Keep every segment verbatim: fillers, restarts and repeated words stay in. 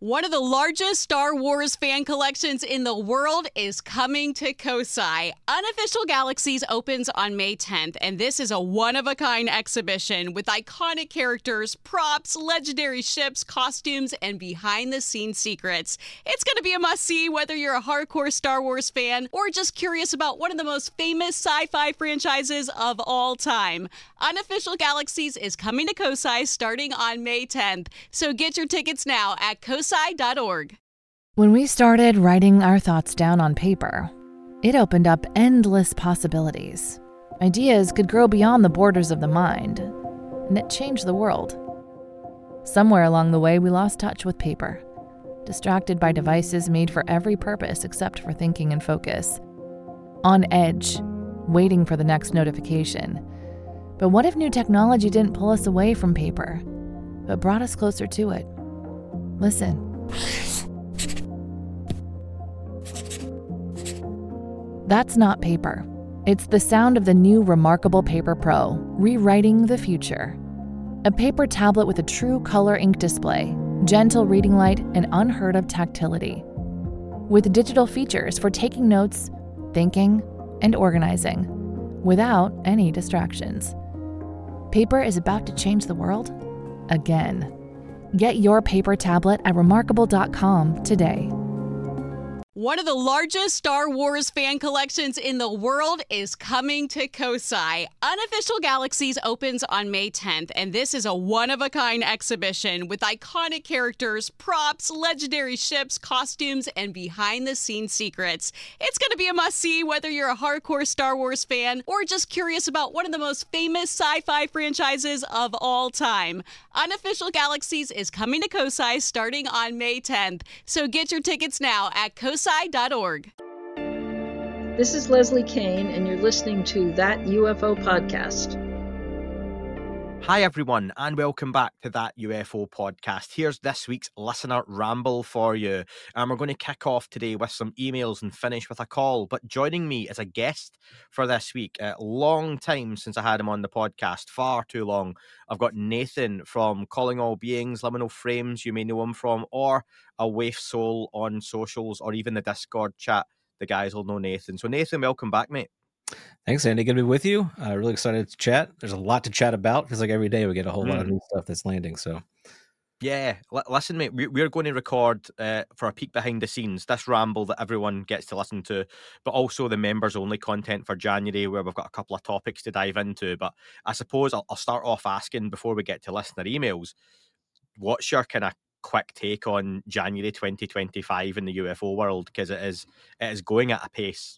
One of the largest Star Wars fan collections in the world is coming to Kosai. Unofficial Galaxies opens on May tenth, and this is a one-of-a-kind exhibition with iconic characters, props, legendary ships, costumes, and behind-the-scenes secrets. It's going to be a must-see whether you're a hardcore Star Wars fan or just curious about one of the most famous sci-fi franchises of all time. Unofficial Galaxies is coming to Kosai starting on May tenth, so get your tickets now at kosai dot org. When we started writing our thoughts down on paper, it opened up endless possibilities. Ideas could grow beyond the borders of the mind, and it changed the world. Somewhere along the way, we lost touch with paper, distracted by devices made for every purpose except for thinking and focus. On edge, waiting for the next notification. But what if new technology didn't pull us away from paper, but brought us closer to it? Listen. That's not paper. It's the sound of the new Remarkable Paper Pro, rewriting the future. A paper tablet with a true color ink display, gentle reading light, and unheard of tactility. With digital features for taking notes, thinking, and organizing, without any distractions. Paper is about to change the world again. Get your paper tablet at remarkable dot com today. One of the largest Star Wars fan collections in the world is coming to Kosai. Unofficial Galaxies opens on May tenth, and this is a one-of-a-kind exhibition with iconic characters, props, legendary ships, costumes, and behind-the-scenes secrets. It's going to be a must-see whether you're a hardcore Star Wars fan or just curious about one of the most famous sci-fi franchises of all time. Unofficial Galaxies is coming to Kosai starting on May tenth, so get your tickets now at kosai dot org. This is Leslie Kane, and you're listening to That U F O Podcast. Hi everyone, and welcome back to That U F O Podcast. Here's this week's listener ramble for you. And we're going to kick off today with some emails and finish with a call. But joining me as a guest for this week, a long time since I had him on the podcast, far too long. I've got Nathan from Calling All Beings, Liminal Frames, you may know him from, or A Waif Soul on socials, or even the Discord chat. The guys will know Nathan. So Nathan, welcome back, mate. Thanks, Andy. Good to be with you. Uh, really excited to chat. There's a lot to chat about. Feels like every day we get a whole mm. lot of new stuff that's landing. So, yeah, L- listen, mate. We- we're going to record uh, for a peek behind the scenes. This ramble that everyone gets to listen to, but also the members only content for January, where we've got a couple of topics to dive into. But I suppose I'll, I'll start off asking before we get to listener emails. What's your kind of quick take on January twenty twenty-five in the U F O world? Because it is it is going at a pace.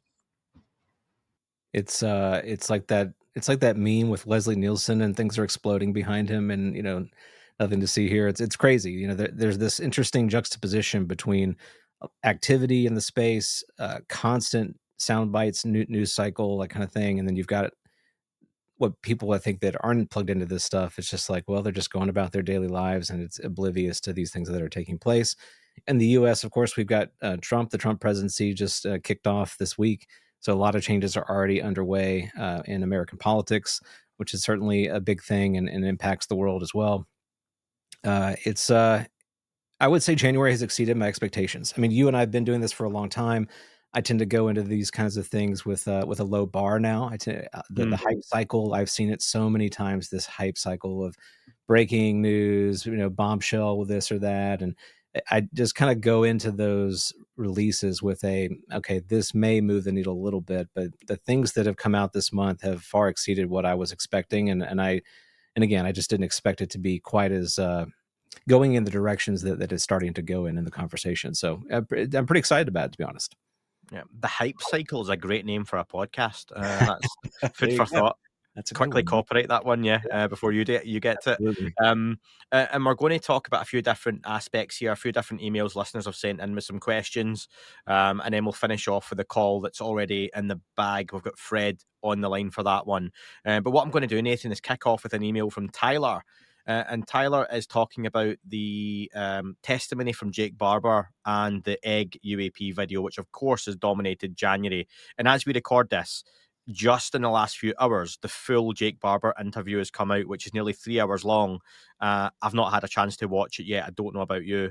It's uh, it's like that. It's like that meme with Leslie Nielsen and things are exploding behind him, and you know, nothing to see here. It's it's crazy. You know, there, there's this interesting juxtaposition between activity in the space, uh, constant sound bites, new, news cycle, that kind of thing, and then you've got what people I think that aren't plugged into this stuff. It's just like, well, they're just going about their daily lives, and it's oblivious to these things that are taking place. In the U S, of course, we've got uh, Trump. The Trump presidency just uh, kicked off this week. So a lot of changes are already underway uh, in American politics, which is certainly a big thing and, and impacts the world as well. Uh, it's, uh, I would say January has exceeded my expectations. I mean, you and I have been doing this for a long time. I tend to go into these kinds of things with uh, with a low bar now. I tend, uh, the, mm. the hype cycle, I've seen it so many times, this hype cycle of breaking news, you know, bombshell with this or that. And I just kind of go into those releases with a, okay, this may move the needle a little bit, but the things that have come out this month have far exceeded what I was expecting. And, and I, and again, I just didn't expect it to be quite as uh, going in the directions that, that it's starting to go in in the conversation. So I'm, I'm pretty excited about it, to be honest. Yeah, the hype cycle is a great name for a podcast. Uh, that's food for thought. That's quickly copyright that one, yeah, uh, before you do, you get it. Um, uh, and we're going to talk about a few different aspects here, a few different emails listeners have sent in with some questions, um, and then we'll finish off with a call that's already in the bag. We've got Fred on the line for that one. Uh, but what I'm going to do, Nathan, is kick off with an email from Tyler. Uh, and Tyler is talking about the um, testimony from Jake Barber and the Egg U A P video, which of course has dominated January. And as we record this, just in the last few hours, the full Jake Barber interview has come out, which is nearly three hours long. Uh, I've not had a chance to watch it yet. I don't know about you.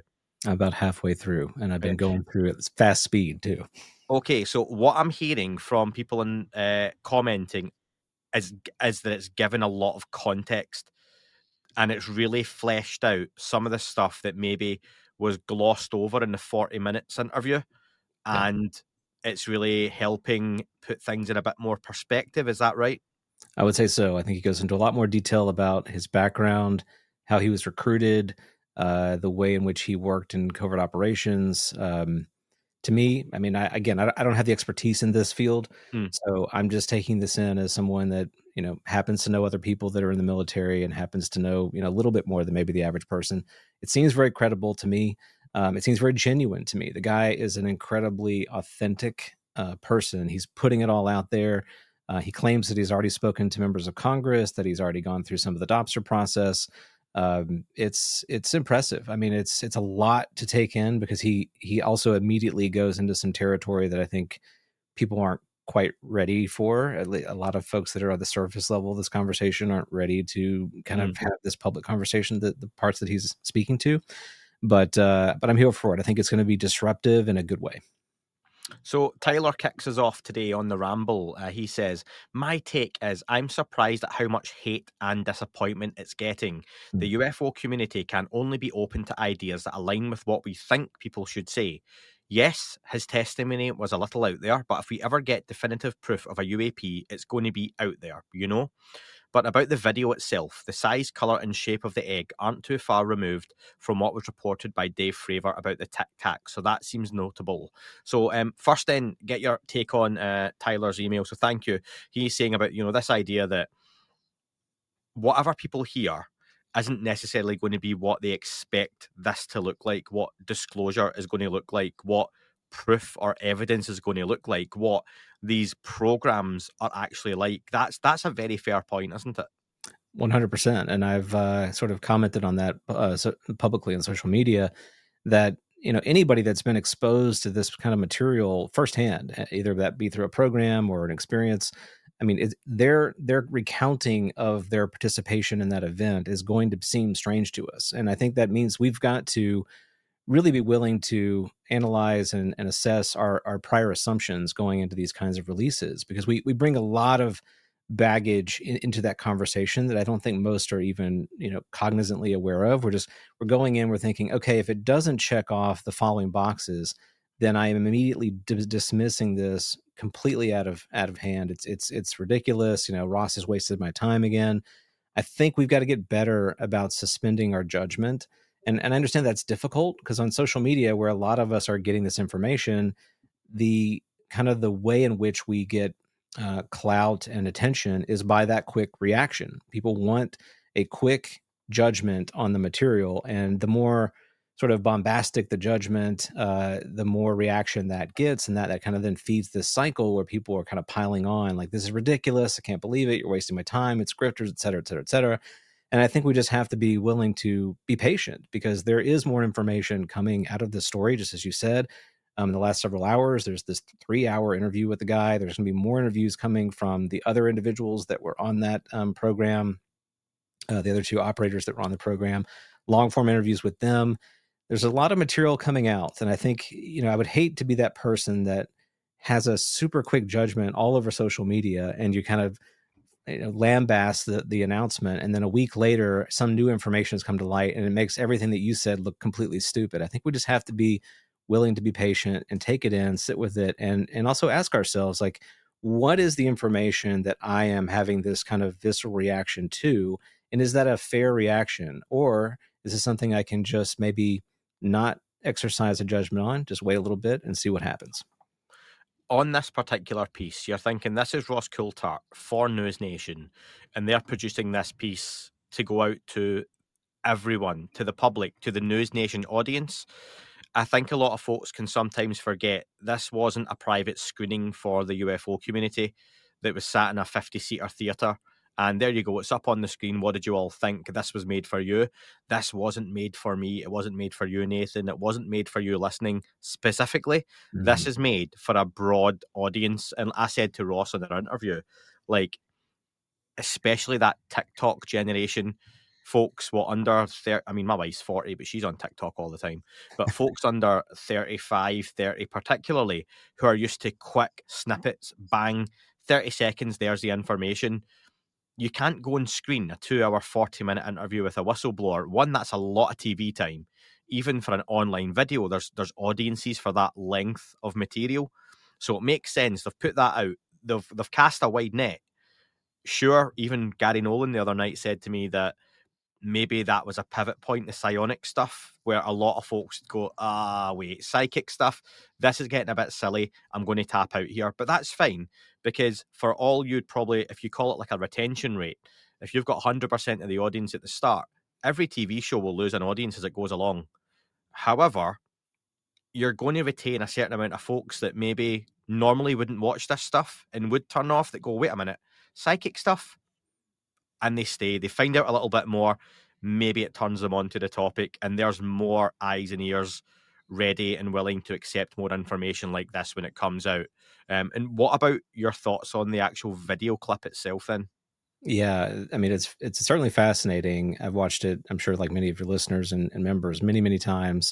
About halfway through, and I've been going through it at fast speed too. Okay, so what I'm hearing from people in uh, commenting is is that it's given a lot of context, and it's really fleshed out some of the stuff that maybe was glossed over in the forty minutes interview, Yeah. and it's really helping put things in a bit more perspective. Is that right? I would say so. I think he goes into a lot more detail about his background, how he was recruited, uh, the way in which he worked in covert operations. Um, to me, I mean, I, again, I, I don't have the expertise in this field, Mm. so I'm just taking this in as someone that, you know, happens to know other people that are in the military and happens to know, you know, a little bit more than maybe the average person. It seems very credible to me. Um, it seems very genuine to me. The guy is an incredibly authentic uh, person. He's putting it all out there. Uh, he claims that he's already spoken to members of Congress, that he's already gone through some of the Dobster process. Um, it's it's impressive. I mean, it's it's a lot to take in, because he he also immediately goes into some territory that I think people aren't quite ready for. A lot of folks that are at the surface level of this conversation aren't ready to kind Mm. of have this public conversation, that the parts that he's speaking to. But uh, but I'm here for it. I think it's going to be disruptive in a good way. So Tyler kicks us off today on the Ramble. Uh, he says, my take is I'm surprised at how much hate and disappointment it's getting. Mm. The U F O community can only be open to ideas that align with what we think people should say. Yes, his testimony was a little out there, but if we ever get definitive proof of a U A P, it's going to be out there, you know? But about the video itself, the size, colour and shape of the egg aren't too far removed from what was reported by Dave Fravor about the Tic Tac, so that seems notable. So um, first then, get your take on uh, Tyler's email, so thank you. He's saying about, you know, this idea that whatever people hear isn't necessarily going to be what they expect this to look like, what disclosure is going to look like, what proof or evidence is going to look like, what these programs are actually like. That's that's a very fair point, isn't it? one hundred percent. And I've uh, sort of commented on that uh, so publicly on social media, that, you know, anybody that's been exposed to this kind of material firsthand, either that be through a program or an experience, I mean, it, their their recounting of their participation in that event is going to seem strange to us. And I think that means we've got to really be willing to analyze and, and assess our, our prior assumptions going into these kinds of releases, because we, we bring a lot of baggage in, into that conversation that I don't think most are even, you know, cognizantly aware of. We're just, we're going in, we're thinking, okay, if it doesn't check off the following boxes, then I am immediately d- dismissing this completely out of, out of hand. It's, it's, it's ridiculous. You know, Ross has wasted my time again. I think we've got to get better about suspending our judgment. And, and I understand that's difficult, because on social media, where a lot of us are getting this information, the kind of the way in which we get uh, clout and attention is by that quick reaction. People want a quick judgment on the material, and the more sort of bombastic the judgment, uh, the more reaction that gets, and that that kind of then feeds this cycle where people are kind of piling on, like, this is ridiculous, I can't believe it, you're wasting my time, it's grifters, et cetera, et cetera, et cetera. And I think we just have to be willing to be patient, because there is more information coming out of this story, just as you said. Um, in the last several hours, there's this three-hour interview with the guy. There's going to be more interviews coming from the other individuals that were on that um, program, uh, the other two operators that were on the program, long-form interviews with them. There's a lot of material coming out. And I think, you know, I would hate to be that person that has a super quick judgment all over social media, and you kind of, you know, lambast the, the announcement, and then a week later, some new information has come to light, and it makes everything that you said look completely stupid. I think we just have to be willing to be patient and take it in, sit with it, and and also ask ourselves, like, what is the information that I am having this kind of visceral reaction to, and is that a fair reaction, or is this something I can just maybe not exercise a judgment on, just wait a little bit and see what happens? On this particular piece, you're thinking, this is Ross Coulthart for News Nation, and they're producing this piece to go out to everyone, to the public, to the News Nation audience. I think a lot of folks can sometimes forget this wasn't a private screening for the U F O community that was sat in a fifty-seater theatre. And there you go, it's up on the screen. What did you all think? This was made for you. This wasn't made for me. It wasn't made for you, Nathan. It wasn't made for you listening specifically. Mm-hmm. This is made for a broad audience. And I said to Ross in our interview, like, especially that TikTok generation, folks what under thirty, I mean, my wife's forty, but she's on TikTok all the time. But folks under thirty-five, thirty particularly, who are used to quick snippets, bang, thirty seconds, there's the information. You can't go and screen a two hour, forty minute interview with a whistleblower. One, that's a lot of T V time. Even for an online video, there's there's audiences for that length of material. So it makes sense. They've put that out. They've they've cast a wide net. Sure, even Gary Nolan the other night said to me that maybe that was a pivot point, the psionic stuff, where a lot of folks go, ah, wait, psychic stuff, this is getting a bit silly, I'm going to tap out here. But that's fine, because for all you'd probably, if you call it like a retention rate, if you've got one hundred percent of the audience at the start, every T V show will lose an audience as it goes along. However, you're going to retain a certain amount of folks that maybe normally wouldn't watch this stuff and would turn off, that go, wait a minute, psychic stuff? And they stay, they find out a little bit more, maybe it turns them onto the topic, and there's more eyes and ears ready and willing to accept more information like this when it comes out. Um, and what about your thoughts on the actual video clip itself then? Yeah, I mean, it's it's certainly fascinating. I've watched it, I'm sure, like many of your listeners and, and members, many, many times.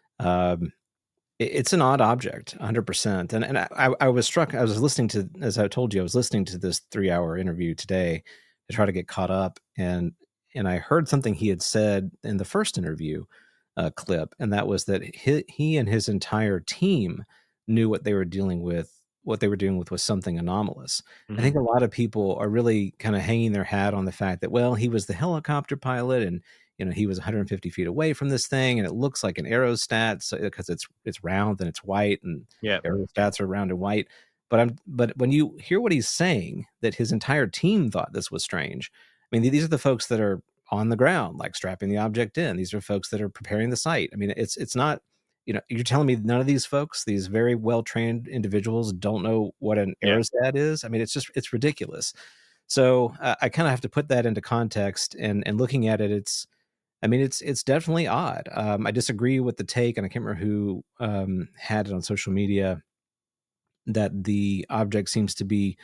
Um, it, it's an odd object, one hundred percent. And and I, I was struck, I was listening to, as I told you, I was listening to this three-hour interview today to try to get caught up. And and I heard something he had said in the first interview uh, clip, and that was that he, he and his entire team knew what they were dealing with, what they were dealing with was something anomalous. Mm-hmm. I think a lot of people are really kind of hanging their hat on the fact that, well, he was the helicopter pilot, and you know he was one hundred fifty feet away from this thing, and it looks like an aerostat because so, it's it's round and it's white, and yeah, aerostats are round and white. But I'm but when you hear what he's saying, that his entire team thought this was strange. I mean, these are the folks that are on the ground, like strapping the object in. These are folks that are preparing the site. I mean, it's it's not, you know, you're telling me none of these folks, these very well-trained individuals, don't know what an yeah. aerostat is? I mean, it's just, it's ridiculous. So uh, I kind of have to put that into context, and and looking at it, it's, I mean, it's it's definitely odd. Um, I disagree with the take, and I can't remember who um, had it on social media, that the object seems to be,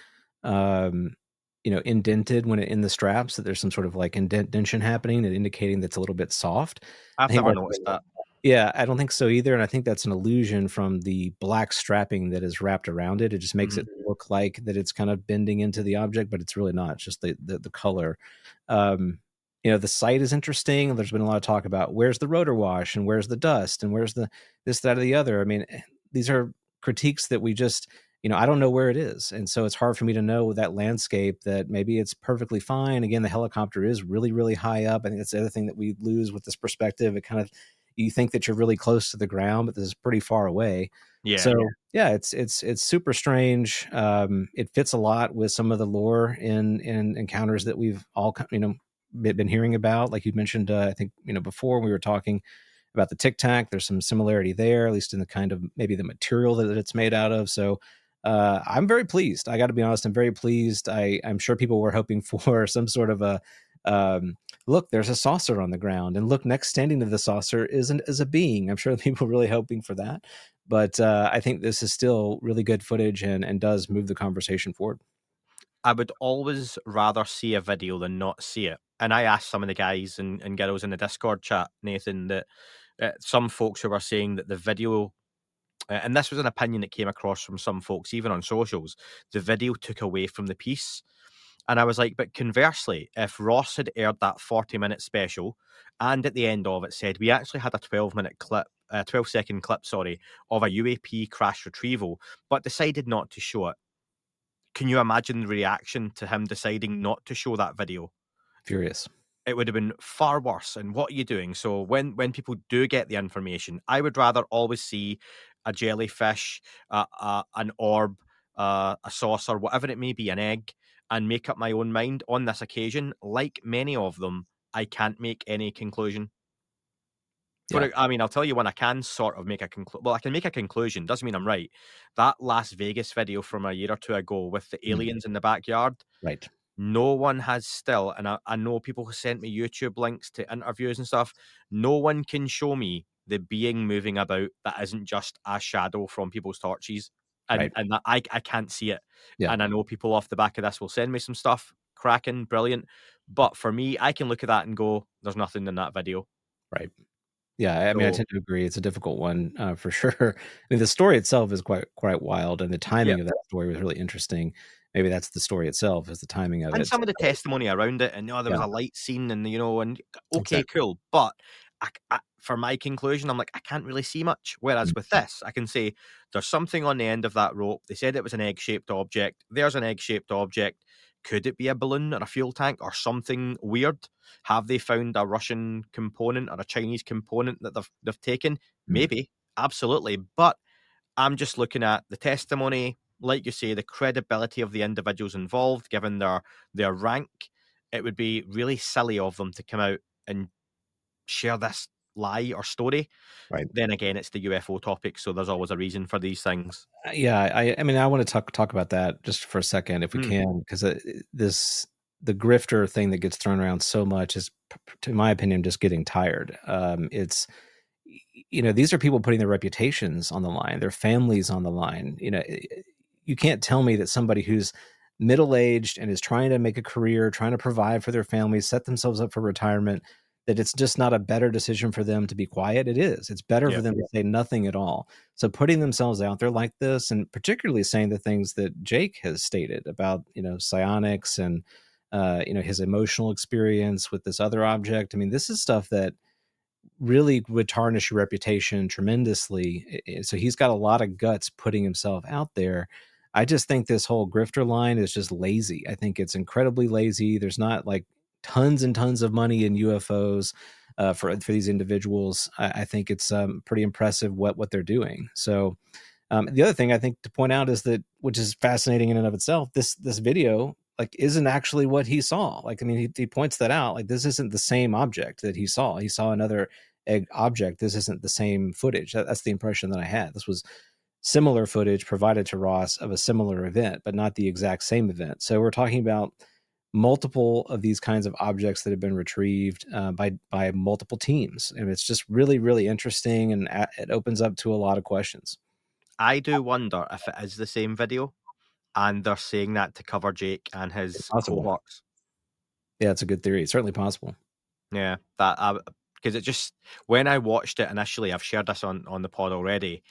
um, you know, indented when it in the straps, that there's some sort of like indentation happening and indicating that's a little bit soft. I've never noticed that. Yeah, I don't think so either. And I think that's an illusion from the black strapping that is wrapped around it. It just makes mm-hmm. it look like that it's kind of bending into the object, but it's really not. It's just the, the, the color. Um, you know, the site is interesting. There's been a lot of talk about where's the rotor wash and where's the dust and where's the this, that, or the other. I mean, these are critiques that we just, you know, I don't know where it is. And so it's hard for me to know that landscape, that maybe it's perfectly fine. Again, the helicopter is really, really high up. I think that's the other thing that we lose with this perspective. It kind of, you think that you're really close to the ground, but this is pretty far away. Yeah. So yeah, it's, it's, it's super strange. Um, it fits a lot with some of the lore in, in encounters that we've all, you know, been hearing about. Like you mentioned, uh, I think, you know, before we were talking about the Tic Tac, there's some similarity there, at least in the kind of maybe the material that it's made out of. So uh, I'm very pleased. I got to be honest, I'm very pleased. I, I'm sure people were hoping for some sort of a, um, look, there's a saucer on the ground, and look, next standing to the saucer is, an, is a being. I'm sure people were really hoping for that. But uh, I think this is still really good footage, and, and does move the conversation forward. I would always rather see a video than not see it. And I asked some of the guys and, and girls in the Discord chat, Nathan, that uh, some folks who were saying that the video, uh, and this was an opinion that came across from some folks, even on socials, the video took away from the piece. And I was like, but conversely, if Ross had aired that forty minute special, and at the end of it said, we actually had a twelve minute clip, a twelve second clip, sorry, of a U A P crash retrieval, but decided not to show it. Can you imagine the reaction to him deciding not to show that video? Furious. It would have been far worse. And what are you doing? So when, when people do get the information, I would rather always see a jellyfish, uh, uh, an orb, uh, a saucer, whatever it may be, an egg, and make up my own mind. On this occasion, like many of them, I can't make any conclusion. Yeah. For, I mean, I'll tell you when I can sort of make a conclusion. Well, I can make a conclusion. Doesn't mean I'm right. That Las Vegas video from a year or two ago with the aliens mm. in the backyard. Right. No one has still, and I, I know people who sent me YouTube links to interviews and stuff, no one can show me the being moving about that isn't just a shadow from people's torches. And, right. and that, I, I can't see it. Yeah. And I know people off the back of this will send me some stuff. Cracking, brilliant. But for me, I can look at that and go, there's nothing in that video. Right. Yeah, I mean, so, I tend to agree. It's a difficult one uh, for sure. I mean, the story itself is quite quite wild, and the timing yep. of that story was really interesting. Maybe that's the story itself, is the timing of and it. And some of the testimony around it, and, oh, there yeah. was a light scene, and, you know, and okay, exactly. cool. But I, I, for my conclusion, I'm like, I can't really see much. Whereas mm-hmm. with this, I can say there's something on the end of that rope. They said it was an egg-shaped object. There's an egg-shaped object. Could it be a balloon or a fuel tank or something weird? Have they found a Russian component or a Chinese component that they've, they've taken? Mm-hmm. Maybe, absolutely. But I'm just looking at the testimony, like you say, the credibility of the individuals involved, given their their rank. It would be really silly of them to come out and share this lie or story. Right. Then again, it's the U F O topic, so there's always a reason for these things. Yeah, I, I mean, I want to talk talk about that just for a second, if we mm. can, because this the grifter thing that gets thrown around so much is, in my opinion, just getting tired. Um, it's you know, these are people putting their reputations on the line, their families on the line. You know, you can't tell me that somebody who's middle-aged and is trying to make a career, trying to provide for their families, set themselves up for retirement, that it's just not a better decision for them to be quiet. It is. It's better yeah. for them to say nothing at all. So putting themselves out there like this, and particularly saying the things that Jake has stated about, you know, psionics and, uh, you know, his emotional experience with this other object. I mean, this is stuff that really would tarnish your reputation tremendously. So he's got a lot of guts putting himself out there. I just think this whole grifter line is just lazy. I think it's incredibly lazy. There's not like tons and tons of money in U F Os uh, for for these individuals. I, I think it's um, pretty impressive what what they're doing. So um, the other thing I think to point out is that, which is fascinating in and of itself, this this video like isn't actually what he saw. Like, I mean, he, he points that out. Like, this isn't the same object that he saw. He saw another egg object. This isn't the same footage. That, that's the impression that I had. This was similar footage provided to Ross of a similar event, but not the exact same event. So we're talking about multiple of these kinds of objects that have been retrieved uh, by by multiple teams, and it's just really, really interesting, and it opens up to a lot of questions. I do wonder if it is the same video, and they're saying that to cover Jake and his cohorts. Yeah, it's a good theory. It's certainly possible. Yeah, that because it just when I watched it initially, I've shared this on on the pod already.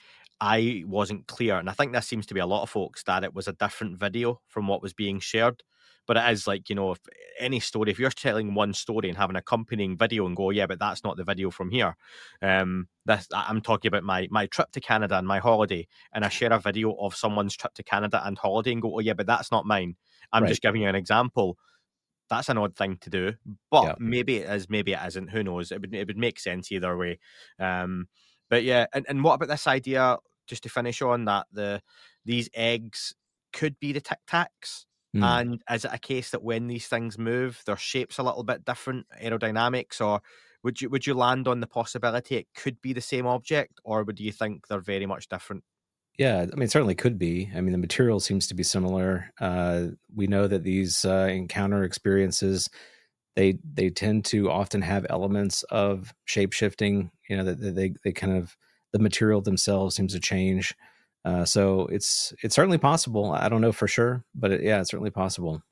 I wasn't clear, and I think this seems to be a lot of folks, that it was a different video from what was being shared. But it is like, you know, if any story, if you're telling one story and having an accompanying video and go, yeah, but that's not the video from here. Um, this, I'm talking about my my trip to Canada and my holiday, and I share a video of someone's trip to Canada and holiday and go, oh yeah, but that's not mine. I'm right. just giving you an example. That's an odd thing to do, but yeah. maybe it is, maybe it isn't. Who knows? It would it would make sense either way. Um, but yeah, and, and what about this idea? Just to finish on that, the these eggs could be the Tic Tacs. Mm. And is it a case that when these things move, their shape's a little bit different, aerodynamics, or would you would you land on the possibility it could be the same object, or would you think they're very much different? Yeah, I mean, it certainly could be. I mean, the material seems to be similar. Uh, we know that these uh, encounter experiences, they they tend to often have elements of shape shifting. You know, that they they kind of the material themselves seems to change. Uh, so it's it's certainly possible. I don't know for sure, but it, yeah, it's certainly possible.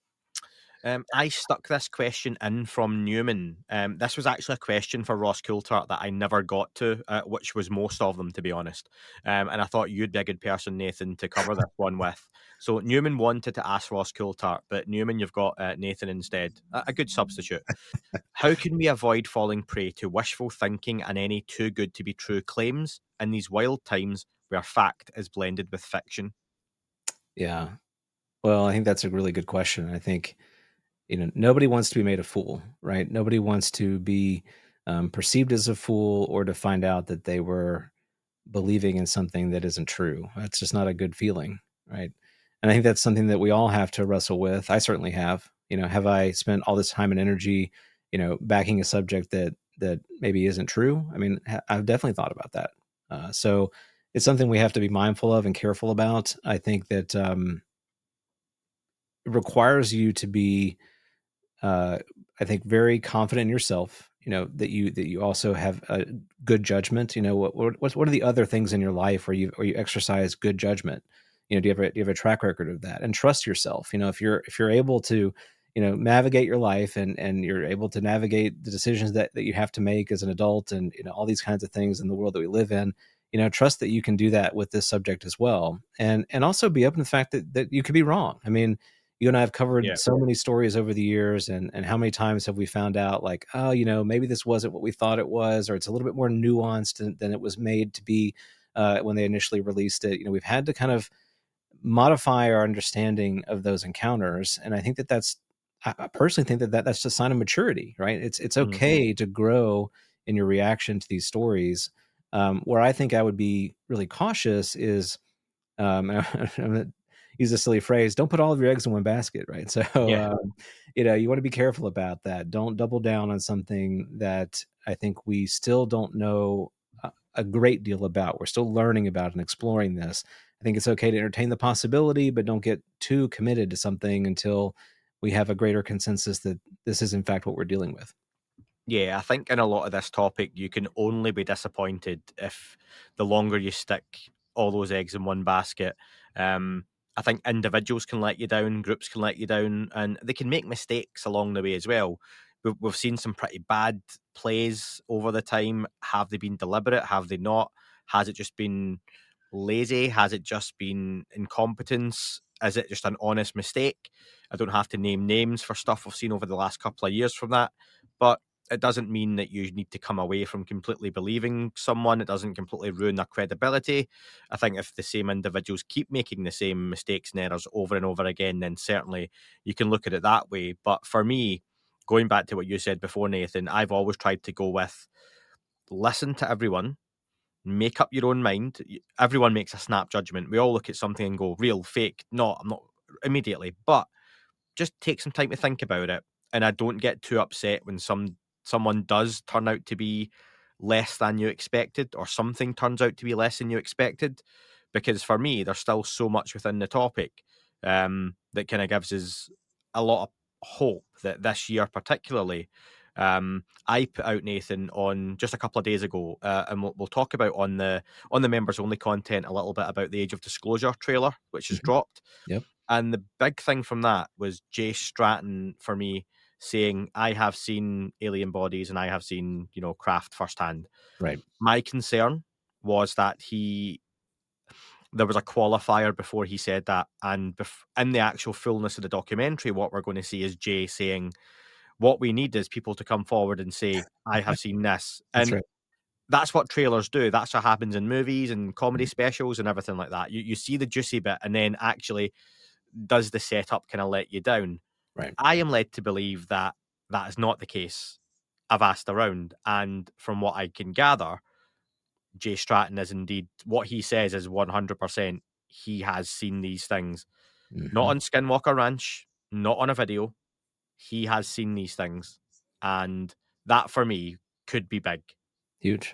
Um, I stuck this question in from Newman. Um, this was actually a question for Ross Coulthart that I never got to, uh, which was most of them, to be honest. Um, and I thought you'd be a good person, Nathan, to cover this one with. So Newman wanted to ask Ross Coulthart, but Newman, you've got uh, Nathan instead. A, a good substitute. How can we avoid falling prey to wishful thinking and any too good to be true claims in these wild times where fact is blended with fiction? Yeah. Well, I think that's a really good question. I think, you know, nobody wants to be made a fool, right? Nobody wants to be um, perceived as a fool or to find out that they were believing in something that isn't true. That's just not a good feeling, right? And I think that's something that we all have to wrestle with. I certainly have. You know, have I spent all this time and energy, you know, backing a subject that that maybe isn't true? I mean, ha- I've definitely thought about that. Uh, so it's something we have to be mindful of and careful about. I think that um, it requires you to be Uh, I think very confident in yourself, you know, that you, that you also have a good judgment. You know, what, what, what are the other things in your life where you, where you exercise good judgment? You know, do you have a, do you have a track record of that? And trust yourself. You know, if you're, if you're able to you know, navigate your life and, and you're able to navigate the decisions that, that you have to make as an adult and, you know, all these kinds of things in the world that we live in, you know, trust that you can do that with this subject as well. And, and also be open to the fact that, that you could be wrong. I mean, you and I have covered yeah. so many stories over the years, and, and how many times have we found out like, oh, you know, maybe this wasn't what we thought it was, or it's a little bit more nuanced than, than it was made to be uh, when they initially released it. You know, we've had to kind of modify our understanding of those encounters. And I think that that's, I personally think that, that that's just a sign of maturity, right? It's, it's okay mm-hmm. to grow in your reaction to these stories. Um, where I think I would be really cautious is, um, and I'm going to use a silly phrase, don't put all of your eggs in one basket, right? So, yeah. um, you know, you want to be careful about that. Don't double down on something that I think we still don't know a, a great deal about. We're still learning about and exploring this. I think it's okay to entertain the possibility, but don't get too committed to something until we have a greater consensus that this is in fact what we're dealing with. Yeah, I think in a lot of this topic, you can only be disappointed if the longer you stick all those eggs in one basket. Um, I think individuals can let you down, groups can let you down, and they can make mistakes along the way as well. We've, we've seen some pretty bad plays over the time. Have they been deliberate? Have they not? Has it just been lazy? Has it just been incompetence? Is it just an honest mistake? I don't have to name names for stuff we've seen over the last couple of years from that, but it doesn't mean that you need to come away from completely believing someone. It doesn't completely ruin their credibility. I think if the same individuals keep making the same mistakes and errors over and over again, then certainly you can look at it that way. But for me, going back to what you said before, Nathan, I've always tried to go with listen to everyone, make up your own mind. Everyone makes a snap judgment. We all look at something and go, real, fake, no, I'm not immediately, but just take some time to think about it. And I don't get too upset when some someone does turn out to be less than you expected, or something turns out to be less than you expected, because for me, there's still so much within the topic um, that kind of gives us a lot of hope that this year particularly, um, I put out, Nathan, on just a couple of days ago, uh, and we'll, we'll talk about on the on the members only content a little bit about the Age of Disclosure trailer, which is mm-hmm. dropped. Yep. And the big thing from that was Jay Stratton, for me, saying, I have seen alien bodies and I have seen, you know, craft firsthand. Right. My concern was that he, there was a qualifier before he said that. And bef- in the actual fullness of the documentary, what we're going to see is Jay saying, what we need is people to come forward and say, I have seen this. And that's, right. that's what trailers do. That's what happens in movies and comedy specials and everything like that. You, you see the juicy bit, and then actually does the setup kind of let you down? Right. I am led to believe that that is not the case. I've asked around, and from what I can gather, Jay Stratton is indeed, what he says is one hundred percent he has seen these things. Mm-hmm. Not on Skinwalker Ranch, not on a video. He has seen these things, and that for me could be big. Huge.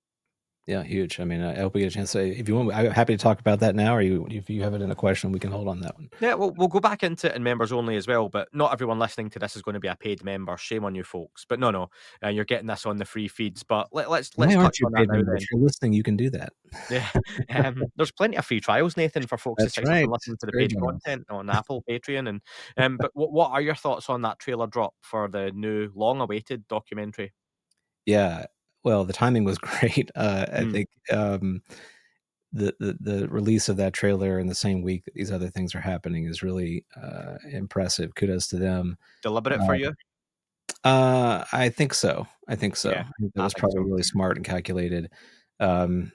Yeah, huge. I mean, I hope we get a chance to, if you want, I'm happy to talk about that now, or you, if you have it in a question, we can hold on that one. Yeah, we'll, we'll go back into it in members only as well, but not everyone listening to this is going to be a paid member. Shame on you folks. But no, no, uh, you're getting this on the free feeds. But let, let's let's Why touch on that now then. If you're listening, you can do that. Yeah, um, there's plenty of free trials, Nathan, for folks That's to right. listen to the paid content on Apple, Patreon, and um. But what what are your thoughts on that trailer drop for the new, long-awaited documentary? Yeah. Well, the timing was great. Uh, I mm. think um, the, the the release of that trailer in the same week that these other things are happening is really uh, impressive. Kudos to them. Deliberate uh, for you? Uh, I think so. I think so. Yeah, I think that was probably so. really smart and calculated. Um,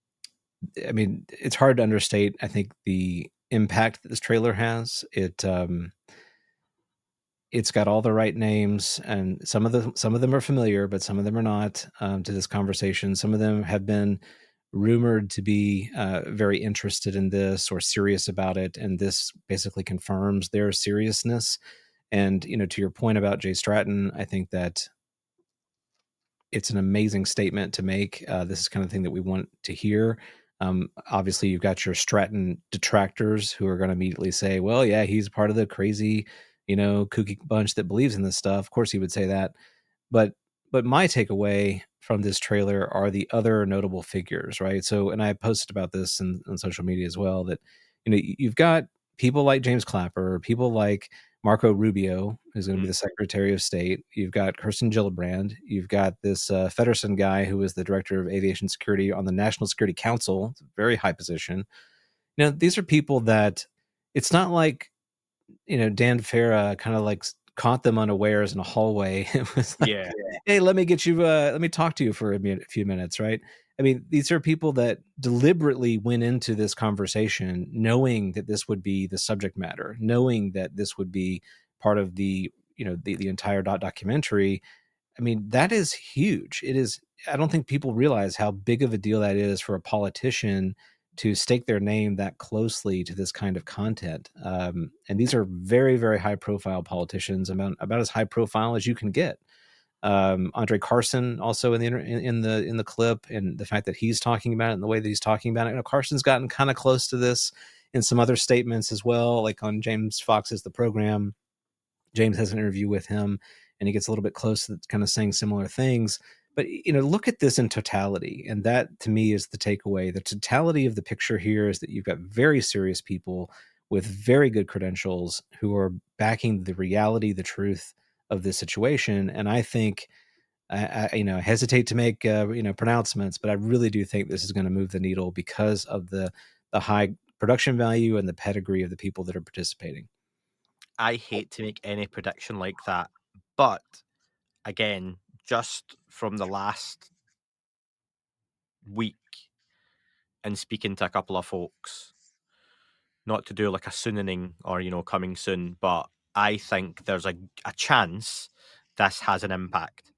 I mean, it's hard to understate, I think, the impact that this trailer has. It um, It's got all the right names, and some of the some of them are familiar, but some of them are not um, to this conversation. Some of them have been rumored to be uh, very interested in this or serious about it, and this basically confirms their seriousness. And you know, to your point about Jay Stratton, I think that it's an amazing statement to make. Uh, this is kind of thing that we want to hear. Um, obviously, you've got your Stratton detractors who are going to immediately say, "Well, yeah, he's part of the crazy, you know, kooky bunch that believes in this stuff." Of course he would say that. But but my takeaway from this trailer are the other notable figures, right? So, and I posted about this in, on social media as well, that, you know, you've got people like James Clapper, people like Marco Rubio, who's going to Mm. be the Secretary of State. You've got Kirsten Gillibrand. You've got this uh, Feddersen guy who is the Director of Aviation Security on the National Security Council. It's a very high position. You know, these are people that it's not like, you know, Dan Farah kind of like caught them unawares in a hallway. It was like, Yeah. hey, let me get you, uh, let me talk to you for a, minute, a few minutes, right? I mean, these are people that deliberately went into this conversation knowing that this would be the subject matter, knowing that this would be part of the, you know, the, the entire dot documentary. I mean, that is huge. It is, I don't think people realize how big of a deal that is for a politician to stake their name that closely to this kind of content. Um, and these are very, very high profile politicians, about, about as high profile as you can get. Um, Andre Carson also in the in, in the in the clip, and the fact that he's talking about it and the way that he's talking about it. You know, Carson's gotten kind of close to this in some other statements as well, like on James Fox's The Program. James has an interview with him, and he gets a little bit close to kind of saying similar things. But, you know, look at this in totality. And that, to me, is the takeaway. The totality of the picture here is that you've got very serious people with very good credentials who are backing the reality, the truth of this situation. And I think, I, I you know, hesitate to make, uh, you know, pronouncements, but I really do think this is going to move the needle because of the, the high production value and the pedigree of the people that are participating. I hate to make any prediction like that, but again, just from the last week and speaking to a couple of folks, not to do like a sooning or, you know, coming soon, but I think there's a, a chance this has an impact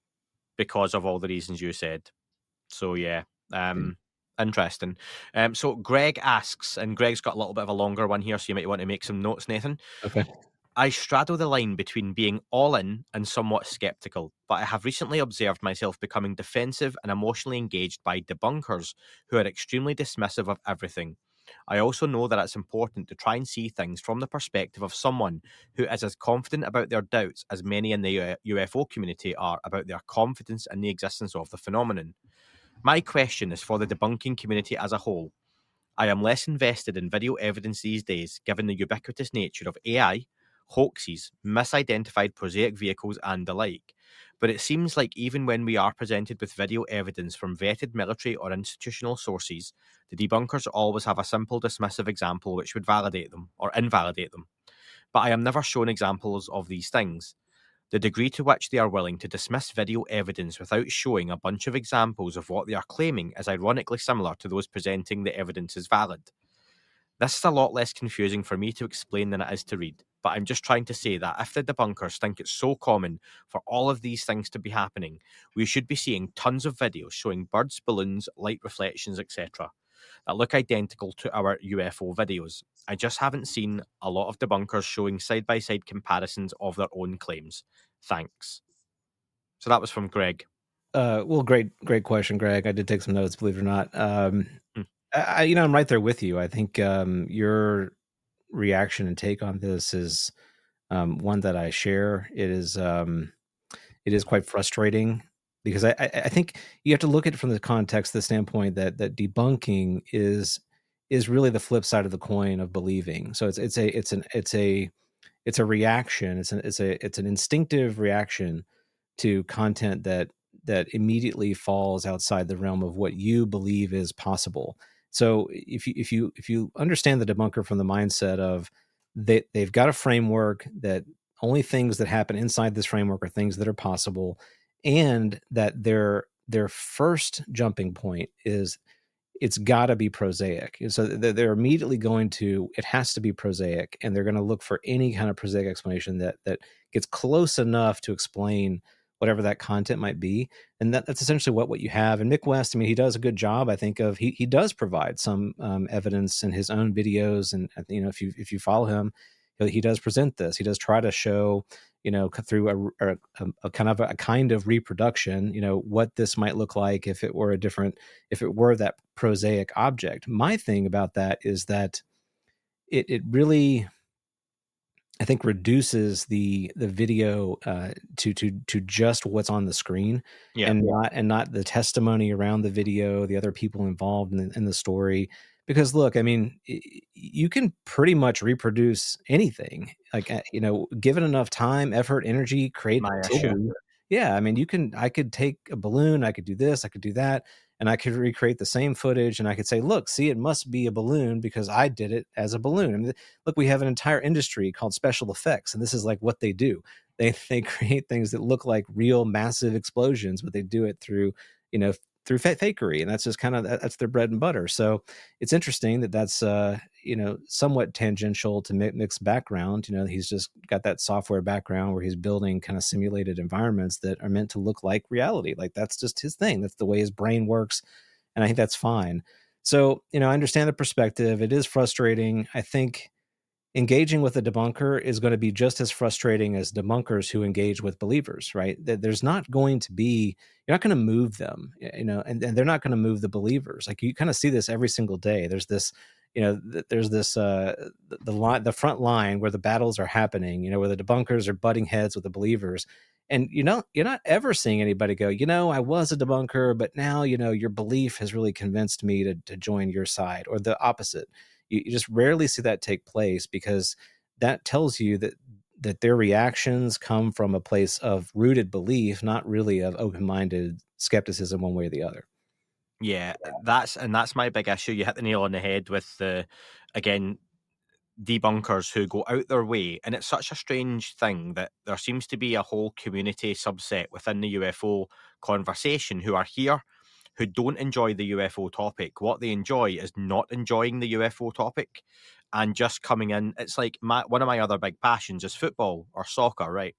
because of all the reasons you said. So, yeah, um, mm. interesting. Um, so Greg asks, and Greg's got a little bit of a longer one here, so you might want to make some notes, Nathan. Okay. I straddle the line between being all in and somewhat skeptical, but I have recently observed myself becoming defensive and emotionally engaged by debunkers who are extremely dismissive of everything. I also know that it's important to try and see things from the perspective of someone who is as confident about their doubts as many in the U F O community are about their confidence in the existence of the phenomenon. My question is for the debunking community as a whole. I am less invested in video evidence these days, given the ubiquitous nature of A I, hoaxes, misidentified prosaic vehicles, and the like. But it seems like even when we are presented with video evidence from vetted military or institutional sources, the debunkers always have a simple dismissive example which would validate them or invalidate them. But I am never shown examples of these things. The degree to which they are willing to dismiss video evidence without showing a bunch of examples of what they are claiming is ironically similar to those presenting the evidence as valid. This is a lot less confusing for me to explain than it is to read, but I'm just trying to say that if the debunkers think it's so common for all of these things to be happening, we should be seeing tons of videos showing birds, balloons, light reflections, et cetera that look identical to our U F O videos. I just haven't seen a lot of debunkers showing side-by-side comparisons of their own claims. Thanks. So that was from Greg. Uh, well, great, great question, Greg. I did take some notes, believe it or not. Um, mm. I, you know, I'm right there with you. I think um, your reaction and take on this is um, one that I share. It is, um, it is quite frustrating because I, I, I think you have to look at it from the context, the standpoint that that debunking is is really the flip side of the coin of believing. So it's it's a it's an it's a it's a reaction. It's an it's a it's an instinctive reaction to content that that immediately falls outside the realm of what you believe is possible. So if you if you if you understand the debunker from the mindset of they they've got a framework that only things that happen inside this framework are things that are possible, and that their their first jumping point is it's got to be prosaic. So they're immediately going to, it has to be prosaic, and they're going to look for any kind of prosaic explanation that that gets close enough to explain whatever that content might be. And that, that's essentially what, what you have. And Mick West, I mean, he does a good job, I think, of, he he does provide some um, evidence in his own videos. And, you know, if you, if you follow him, he does present this. He does try to show, you know, through a, a, a kind of a, a kind of reproduction, you know, what this might look like if it were a different, if it were that prosaic object. My thing about that is that it it really, I think, reduces the the video uh, to to to just what's on the screen, yeah. and not and not the testimony around the video, the other people involved in, in the story, Because look, I mean, you can pretty much reproduce anything. Like, you know, given enough time, effort, energy, create tissue. Yeah, I mean, you can. I could take a balloon. I could do this. I could do that, and I could recreate the same footage. And I could say, look, see, it must be a balloon because I did it as a balloon. I mean, look, we have an entire industry called special effects, and this is like what they do. They they create things that look like real massive explosions, but they do it through, you know, through fakery, and that's just kind of that's their bread and butter. So it's interesting that that's uh you know somewhat tangential to Mick's background. You know, he's just got that software background where he's building kind of simulated environments that are meant to look like reality. Like that's just his thing. That's the way his brain works, and I think that's fine. So you know, I understand the perspective. It is frustrating. I think engaging with a debunker is going to be just as frustrating as debunkers who engage with believers, right? There's not going to be, you're not going to move them, you know, and, and they're not going to move the believers. Like you kind of see this every single day. There's this, you know, th- there's this, uh, the, the line, the front line where the battles are happening, you know, where the debunkers are butting heads with the believers. And, you know, you're not ever seeing anybody go, you know, I was a debunker, but now, you know, your belief has really convinced me to, to join your side, or the opposite. You, you just rarely see that take place, because that tells you that that their reactions come from a place of rooted belief, not really of open-minded skepticism one way or the other. Yeah, that's and that's my big issue. You hit the nail on the head with the, again, debunkers who go out their way, and it's such a strange thing that there seems to be a whole community subset within the U F O conversation who are here, who don't enjoy the U F O topic. What they enjoy is not enjoying the U F O topic and just coming in. It's like my, one of my other big passions is football or soccer, right?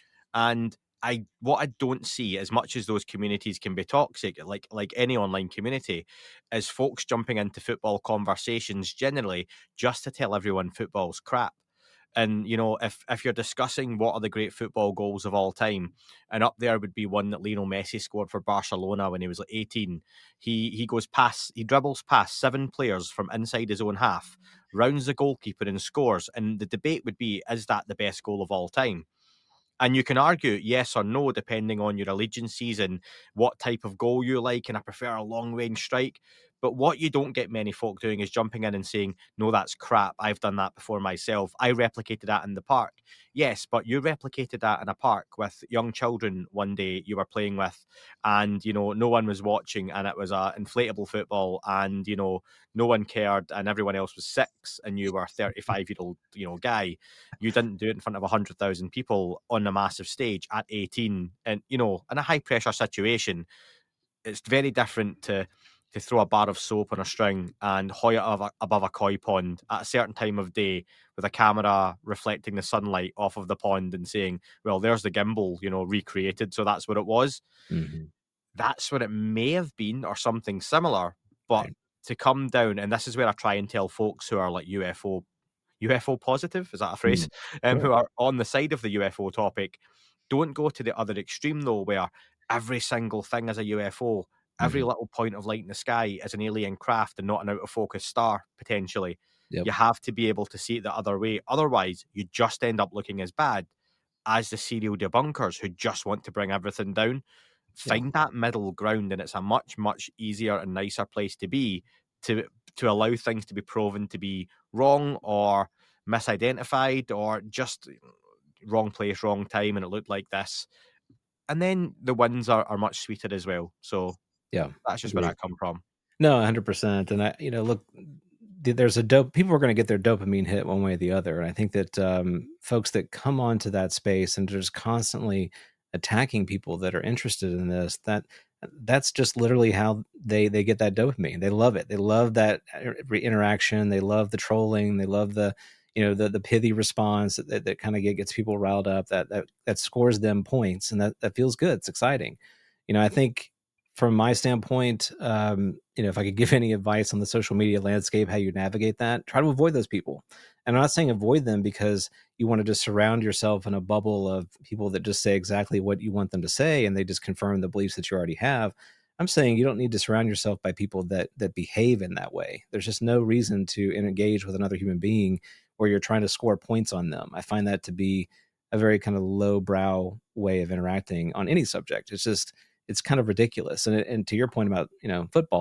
And I what I don't see, as much as those communities can be toxic, like like any online community, is folks jumping into football conversations generally just to tell everyone football's crap. And, you know, if if you're discussing what are the great football goals of all time, and up there would be one that Lionel Messi scored for Barcelona when he was like eighteen. He he goes past, he dribbles past seven players from inside his own half, rounds the goalkeeper and scores. And the debate would be, is that the best goal of all time? And you can argue yes or no, depending on your allegiances and what type of goal you like. And I prefer a long-range strike. But what you don't get many folk doing is jumping in and saying, no, that's crap. I've done that before myself. I replicated that in the park. Yes, but you replicated that in a park with young children one day you were playing with, and, you know, no one was watching, and it was a inflatable football, and, you know, no one cared, and everyone else was six, and you were a thirty-five-year-old, you know, guy. You didn't do it in front of one hundred thousand people on a massive stage at eighteen, and, you know, in a high-pressure situation. It's very different to to throw a bar of soap on a string and hoy it above a, above a koi pond at a certain time of day with a camera reflecting the sunlight off of the pond and saying, well, there's the gimbal, you know, recreated, so that's what it was. Mm-hmm. That's what it may have been, or something similar. But right. to come down, and this is where I try and tell folks who are like U F O, U F O positive, is that a phrase? Mm-hmm. Um, sure. Who are on the side of the U F O topic, don't go to the other extreme, though, where every single thing is a U F O. Every mm-hmm. little point of light in the sky is an alien craft and not an out-of-focus star, potentially. Yep. You have to be able to see it the other way. Otherwise, you just end up looking as bad as the serial debunkers who just want to bring everything down. Find yeah. that middle ground, and it's a much, much easier and nicer place to be, to to allow things to be proven to be wrong or misidentified or just wrong place, wrong time, and it looked like this. And then the wins are, are much sweeter as well. So yeah, that's just where I come from. No, one hundred percent. And I, you know, look, there's a dope, people are going to get their dopamine hit one way or the other. And I think that um, folks that come onto that space and just constantly attacking people that are interested in this, that that's just literally how they, they get that dopamine. They love it. They love that interaction. They love the trolling. They love the, you know, the, the pithy response that, that, that kind of get, gets people riled up, that, that, that scores them points. And that, that feels good. It's exciting. You know, I think, from my standpoint, um, you know, if I could give any advice on the social media landscape, how you navigate that, try to avoid those people. And I'm not saying avoid them because you want to just surround yourself in a bubble of people that just say exactly what you want them to say, and they just confirm the beliefs that you already have. I'm saying you don't need to surround yourself by people that that behave in that way. There's just no reason to engage with another human being where you're trying to score points on them. I find that to be a very kind of lowbrow way of interacting on any subject. It's just, it's kind of ridiculous. And and to your point about, you know, football,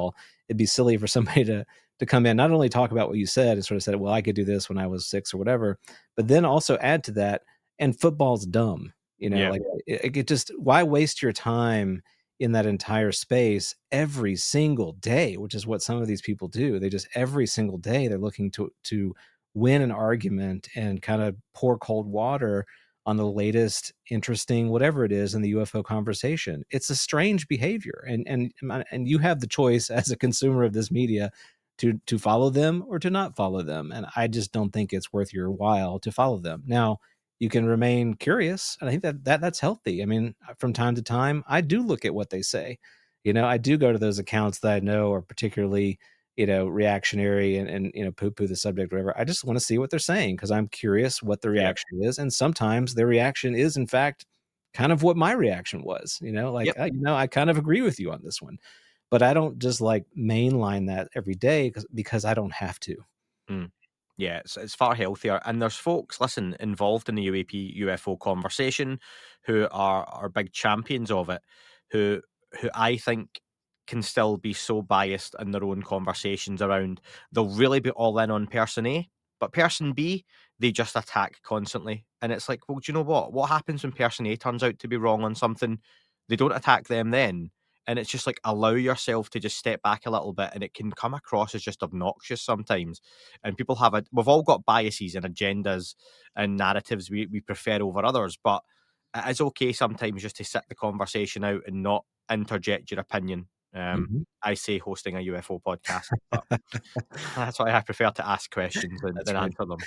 it'd be silly for somebody to to come in, not only talk about what you said and sort of said, well, I could do this when I was six or whatever, but then also add to that, and football's dumb. You know, yeah. like it, it just, why waste your time in that entire space every single day, which is what some of these people do. They just, every single day, they're looking to to win an argument and kind of pour cold water on the latest interesting whatever it is in the U F O conversation. It's a strange behavior, and and and you have the choice as a consumer of this media to to follow them or to not follow them. And I just don't think it's worth your while to follow them. Now, you can remain curious, and I think that, that that's healthy. I mean, from time to time, I do look at what they say. You know, I do go to those accounts that I know are particularly, you know, reactionary and, and you know, poo-poo the subject, whatever. I just want to see what they're saying because I'm curious what the reaction yeah. is. And sometimes their reaction is, in fact, kind of what my reaction was. You know, like, yep. uh, you know, I kind of agree with you on this one. But I don't just like mainline that every day because because I don't have to. Mm. Yeah, it's, it's far healthier. And there's folks, listen, involved in the U A P U F O conversation who are, are big champions of it, who who I think can still be so biased in their own conversations around, they'll really be all in on person A, but person B, they just attack constantly. And it's like, well, do you know what? What happens when person A turns out to be wrong on something? They don't attack them then. And it's just like, allow yourself to just step back a little bit, and it can come across as just obnoxious sometimes. And people have a, we've all got biases and agendas and narratives we, we prefer over others, but it is okay sometimes just to sit the conversation out and not interject your opinion. Um, mm-hmm. I say hosting a U F O podcast, but that's why I prefer to ask questions than, than answer them.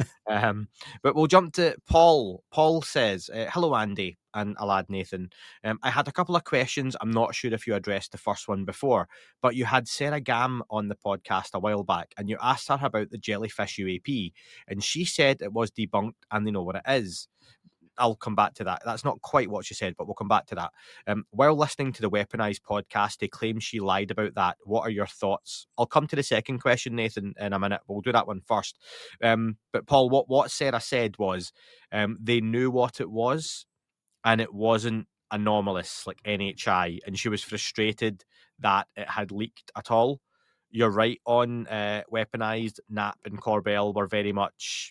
Um, but we'll jump to Paul. Paul says, uh, hello, Andy and Alad Nathan. Um, I had a couple of questions. I'm not sure if you addressed the first one before, but you had Sarah Gam on the podcast a while back, and you asked her about the jellyfish U A P, and she said it was debunked and they know what it is. I'll come back to that. That's not quite what she said, but we'll come back to that. Um, while listening to the Weaponized podcast, they claim she lied about that. What are your thoughts? I'll come to the second question, Nathan, in a minute. We'll do that one first. Um, but Paul, what, what Sarah said was um, they knew what it was, and it wasn't anomalous like N H I, and she was frustrated that it had leaked at all. You're right on uh, Weaponized. Knapp and Corbell were very much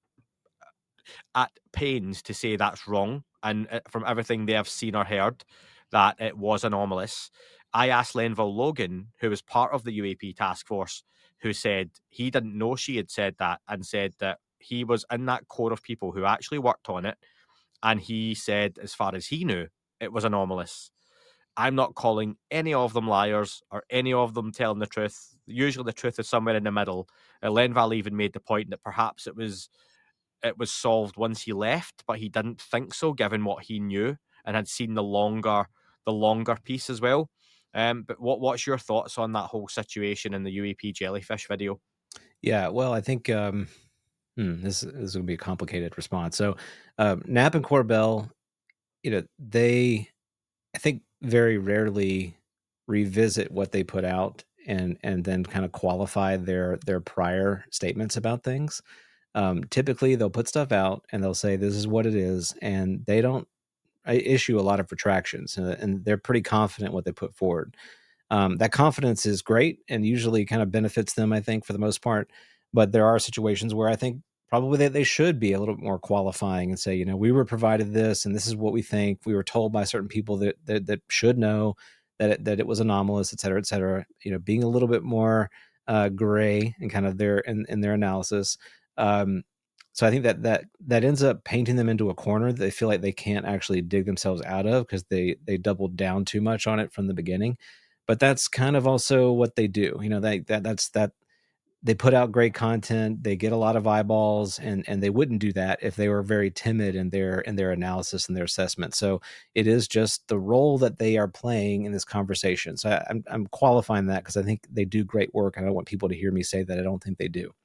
at pains to say that's wrong, and from everything they have seen or heard, that it was anomalous. I asked Lenville Logan, who was part of the U A P task force, who said he didn't know she had said that, and said that he was in that core of people who actually worked on it, and he said, as far as he knew, it was anomalous. I'm not calling any of them liars or any of them telling the truth. Usually the truth is somewhere in the middle. Uh, Lenville even made the point that perhaps it was it was solved once he left, but he didn't think so, given what he knew and had seen the longer the longer piece as well. Um, but what what's your thoughts on that whole situation in the U A P jellyfish video? Yeah, well, I think um, hmm, this, this is going to be a complicated response. So um, Knapp and Corbell, you know, they, I think, very rarely revisit what they put out and and then kind of qualify their their prior statements about things. Um, typically, they'll put stuff out and they'll say, this is what it is. And they don't issue a lot of retractions, and, and they're pretty confident what they put forward. Um, that confidence is great and usually kind of benefits them, I think, for the most part. But there are situations where I think probably that they should be a little bit more qualifying and say, you know, we were provided this and this is what we think. We were told by certain people that that, that should know that it, that it was anomalous, et cetera, et cetera. You know, being a little bit more uh, gray and kind of their in, in their analysis. Um, so I think that that that ends up painting them into a corner that they feel like they can't actually dig themselves out of because they they doubled down too much on it from the beginning. But that's kind of also what they do. You know, they, that that's that they put out great content, they get a lot of eyeballs, and and they wouldn't do that if they were very timid in their in their analysis and their assessment. So it is just the role that they are playing in this conversation. So I, I'm I'm qualifying that because I think they do great work. I don't want people to hear me say that I don't think they do.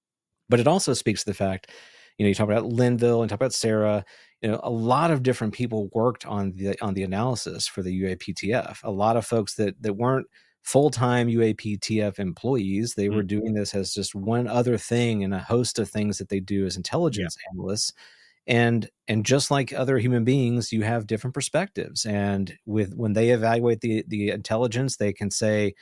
But it also speaks to the fact, you know, you talk about Linville and talk about Sarah, you know, a lot of different people worked on the on the analysis for the U A P T F. A lot of folks that that weren't full-time U A P T F employees. They mm-hmm. were doing this as just one other thing and a host of things that they do as intelligence yeah. analysts. And and just like other human beings, you have different perspectives. And with when they evaluate the the intelligence, they can say,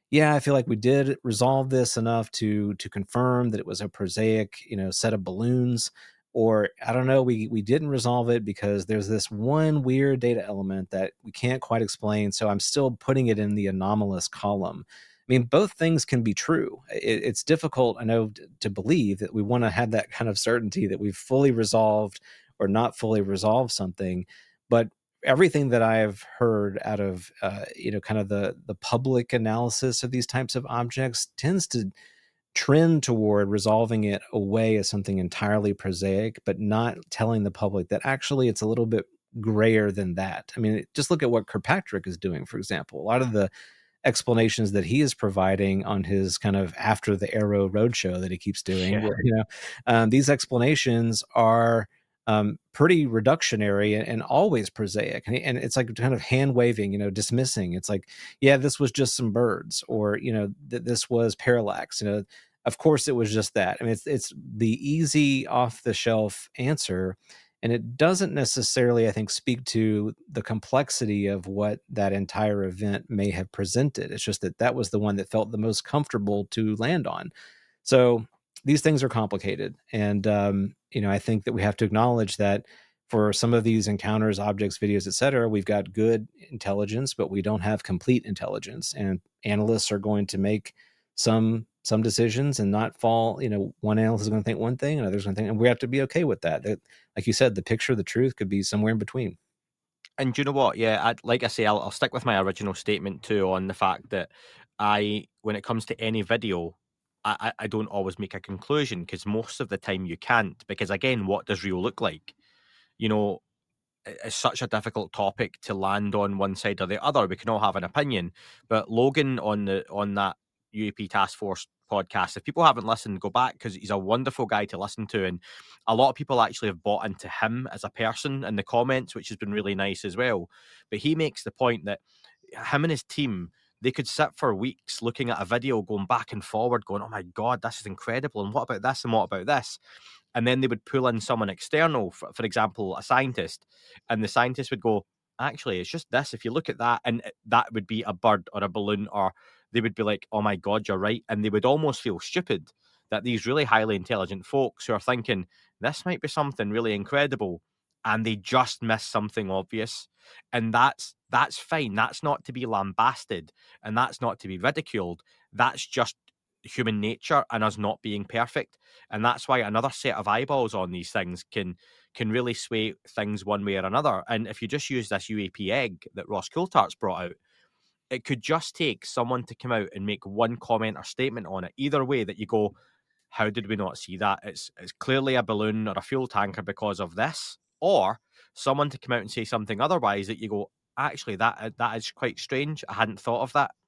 yeah, I feel like we did resolve this enough to to confirm that it was a prosaic, you know, set of balloons. Or I don't know, we we didn't resolve it because there's this one weird data element that we can't quite explain. So I'm still putting it in the anomalous column. I mean, both things can be true. It, it's difficult, I know, to believe that we want to have that kind of certainty that we've fully resolved or not fully resolved something. But everything that I've heard out of, uh, you know, kind of the the public analysis of these types of objects tends to trend toward resolving it away as something entirely prosaic, but not telling the public that actually it's a little bit grayer than that. I mean, just look at what Kirkpatrick is doing, for example. A lot of the explanations that he is providing on his kind of after the Arrow roadshow that he keeps doing, Yeah. you know, um, these explanations are um, pretty reductionary and, and always prosaic. And, and it's like kind of hand waving, you know, dismissing. It's like, yeah, this was just some birds, or, you know, th- this was parallax, you know, of course it was just that. I mean, it's, it's the easy off the shelf answer. And it doesn't necessarily, I think, speak to the complexity of what that entire event may have presented. It's just that that was the one that felt the most comfortable to land on. So these things are complicated. And, um, you know, I think that we have to acknowledge that for some of these encounters, objects, videos, et cetera, we've got good intelligence, but we don't have complete intelligence. And analysts are going to make some some decisions and not fall, you know, one analyst is going to think one thing and others going to think, and we have to be okay with that. That, like you said, the picture of the truth could be somewhere in between. And do you know what? Yeah, I, like I say, I'll, I'll stick with my original statement too on the fact that I, when it comes to any video, I, I don't always make a conclusion, because most of the time you can't, because again, what does real look like? You know, it's such a difficult topic to land on one side or the other. We can all have an opinion, but Logan on the on that U A P Task Force podcast, if people haven't listened, go back, because he's a wonderful guy to listen to, and a lot of people actually have bought into him as a person in the comments, which has been really nice as well. But he makes the point that him and his team, they could sit for weeks looking at a video, going back and forward, going, oh my God, this is incredible, and what about this, and what about this? And then they would pull in someone external, for, for example, a scientist, and the scientist would go, actually, it's just this. If you look at that, and that would be a bird or a balloon, or they would be like, oh my God, you're right. And they would almost feel stupid that these really highly intelligent folks who are thinking, this might be something really incredible, and they just miss something obvious. And that's that's fine. That's not to be lambasted, and that's not to be ridiculed. That's just human nature and us not being perfect. And that's why another set of eyeballs on these things can can really sway things one way or another. And if you just use this U A P egg that Ross Coulthart's brought out, it could just take someone to come out and make one comment or statement on it, either way, that you go, how did we not see that? It's it's clearly a balloon or a fuel tanker because of this. Or someone to come out and say something otherwise that you go, actually, that that is quite strange. I hadn't thought of that.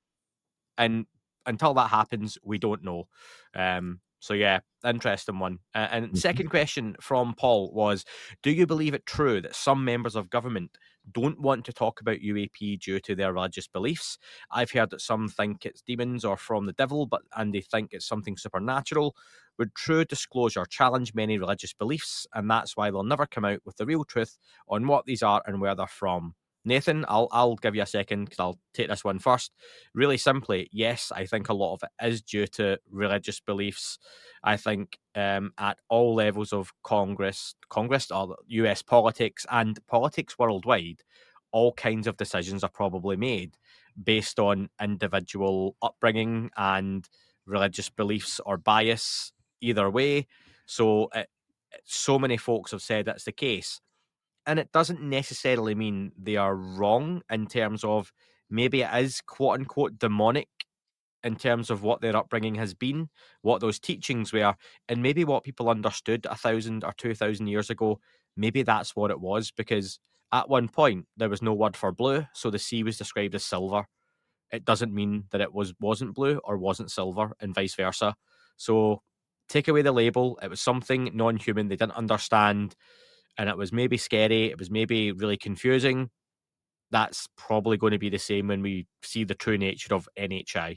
And until that happens, we don't know. Um, so yeah, interesting one. Uh, and mm-hmm. Second question from Paul was, do you believe it true that some members of government don't want to talk about U A P due to their religious beliefs? I've heard that some think it's demons or from the devil, but and they think it's something supernatural. Would true disclosure challenge many religious beliefs, and that's why they'll never come out with the real truth on what these are and where they're from? Nathan, I'll I'll give you a second, because I'll take this one first. Really simply, yes, I think a lot of it is due to religious beliefs. I think um, at all levels of Congress, Congress or U S politics and politics worldwide, all kinds of decisions are probably made based on individual upbringing and religious beliefs or bias, either way. So, it, so many folks have said that's the case. And it doesn't necessarily mean they are wrong in terms of maybe it is quote unquote demonic in terms of what their upbringing has been, what those teachings were, and maybe what people understood a thousand or two thousand years ago. Maybe that's what it was, because at one point there was no word for blue, so the sea was described as silver. It doesn't mean that it was wasn't blue or wasn't silver, and vice versa. So take away the label. It was something non-human they didn't understand. And it was maybe scary, it was maybe really confusing. That's probably going to be the same when we see the true nature of N H I.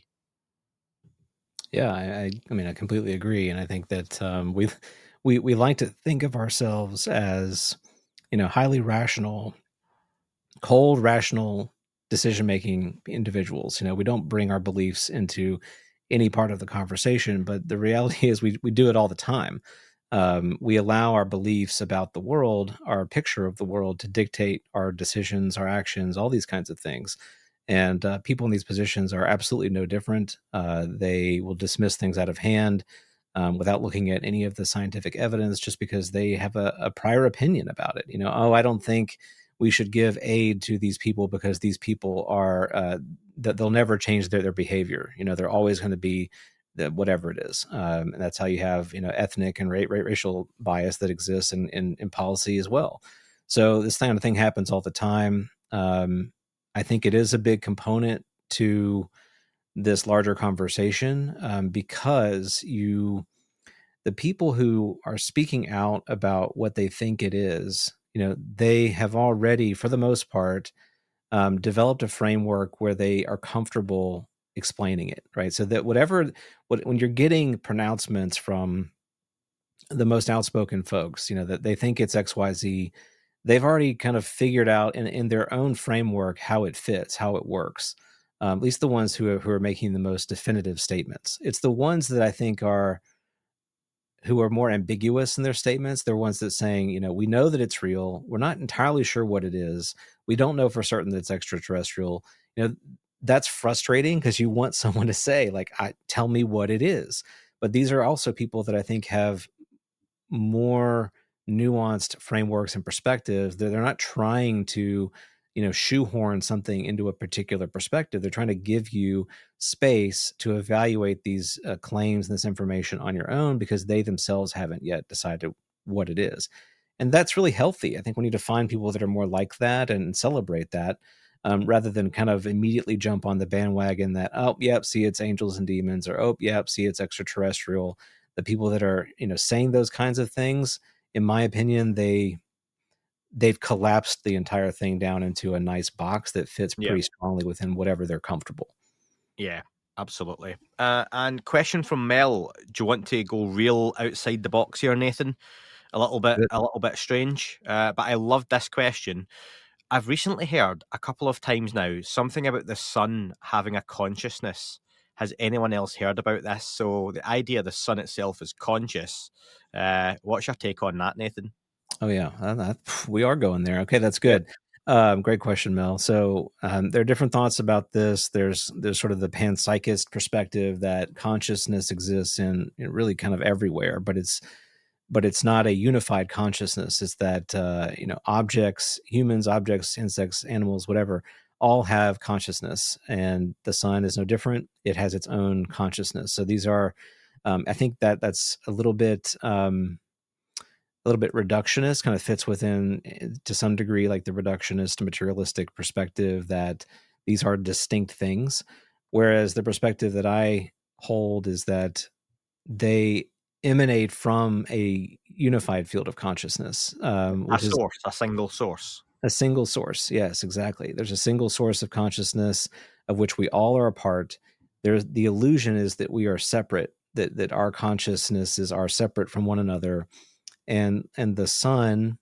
Yeah, I, I mean, I completely agree. And I think that um, we we we like to think of ourselves as, you know, highly rational, cold, rational decision-making individuals. You know, we don't bring our beliefs into any part of the conversation, but the reality is we we do it all the time. Um, we allow our beliefs about the world, our picture of the world, to dictate our decisions, our actions, all these kinds of things. And uh, people in these positions are absolutely no different. Uh, they will dismiss things out of hand um, without looking at any of the scientific evidence, just because they have a, a prior opinion about it. You know, oh, I don't think we should give aid to these people because these people are uh, that they'll never change their, their behavior. You know, they're always going to be the, whatever it is. Um, and that's how you have, you know, ethnic and ra- ra- racial bias that exists in, in, in policy as well. So this kind of thing happens all the time. Um, I think it is a big component to this larger conversation um, because you, the people who are speaking out about what they think it is, you know, they have already, for the most part, um, developed a framework where they are comfortable explaining it, right? So that whatever, what, when you're getting pronouncements from the most outspoken folks, you know, that they think it's X Y Z, they've already kind of figured out in, in their own framework how it fits, how it works. Um, at least the ones who are, who are making the most definitive statements. It's the ones that I think are, who are more ambiguous in their statements. They're ones that saying, you know, we know that it's real. We're not entirely sure what it is. We don't know for certain that it's extraterrestrial. You know, that's frustrating because you want someone to say, like, I, tell me what it is. But these are also people that I think have more nuanced frameworks and perspectives. They're, they're not trying to, you know, shoehorn something into a particular perspective. They're trying to give you space to evaluate these uh, claims and this information on your own because they themselves haven't yet decided what it is. And that's really healthy. I think we need to find people that are more like that and celebrate that um, rather than kind of immediately jump on the bandwagon that, oh, yep, see, it's angels and demons, or, oh, yep, see, it's extraterrestrial. The people that are, you know, saying those kinds of things, in my opinion, they, they've collapsed the entire thing down into a nice box that fits pretty yeah. strongly within whatever they're comfortable. Yeah, absolutely. Uh, and question from Mel: do you want to go real outside the box here, Nathan? A little bit, a little bit strange, uh, but I love this question. I've recently heard a couple of times now something about the sun having a consciousness. Has anyone else heard about this? So the idea the sun itself is conscious. Uh, what's your take on that, Nathan? Oh yeah, that, that, we are going there. Okay, that's good. Um, great question, Mel. So um, there are different thoughts about this. There's there's sort of the panpsychist perspective that consciousness exists in, in really kind of everywhere, but it's but it's not a unified consciousness. It's that uh, you know, objects, humans, objects, insects, animals, whatever, all have consciousness, and the sun is no different. It has its own consciousness. So these are, um, I think that that's a little bit. Um, a little bit reductionist, kind of fits within to some degree, like the reductionist materialistic perspective that these are distinct things. Whereas the perspective that I hold is that they emanate from a unified field of consciousness. Um, which a source, is a single source. A single source. Yes, exactly. There's a single source of consciousness of which we all are a part. There's the illusion is that we are separate, that, that our consciousnesses are separate from one another. And and the sun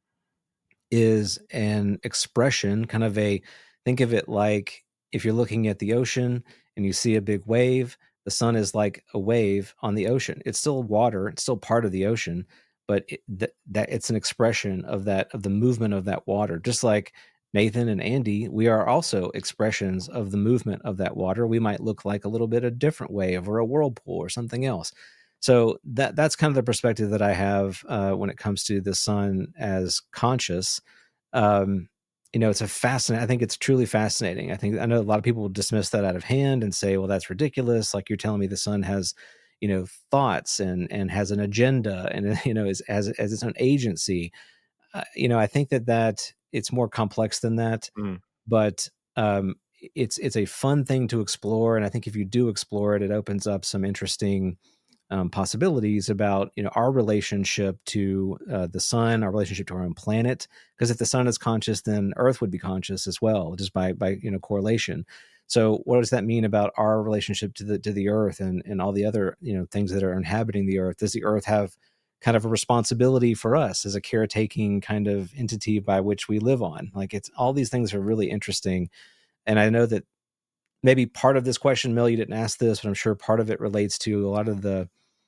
is an expression, kind of a, think of it like if you're looking at the ocean and you see a big wave, the sun is like a wave on the ocean. It's still water, it's still part of the ocean, but it, th- that it's an expression of that, of the movement of that water. Just like Nathan and Andy, we are also expressions of the movement of that water. We might look like a little bit a different wave or a whirlpool or something else. So that that's kind of the perspective that I have uh, when it comes to the sun as conscious. Um, you know, it's a fascinating, I think it's truly fascinating. I think, I know a lot of people will dismiss that out of hand and say, well, that's ridiculous. Like you're telling me the sun has, you know, thoughts and, and has an agenda and, you know, is, has, has its own agency. Uh, you know, I think that that it's more complex than that, mm. but um, it's, it's a fun thing to explore. And I think if you do explore it, it opens up some interesting Um, possibilities about, you know, our relationship to uh, the sun, our relationship to our own planet. Because if the sun is conscious, then Earth would be conscious as well, just by by you know correlation. So what does that mean about our relationship to the to the Earth and and all the other you know things that are inhabiting the Earth? Does the Earth have kind of a responsibility for us as a caretaking kind of entity by which we live on? Like it's all these things are really interesting. And I know that maybe part of this question, Mel, you didn't ask this, but I'm sure part of it relates to a lot of the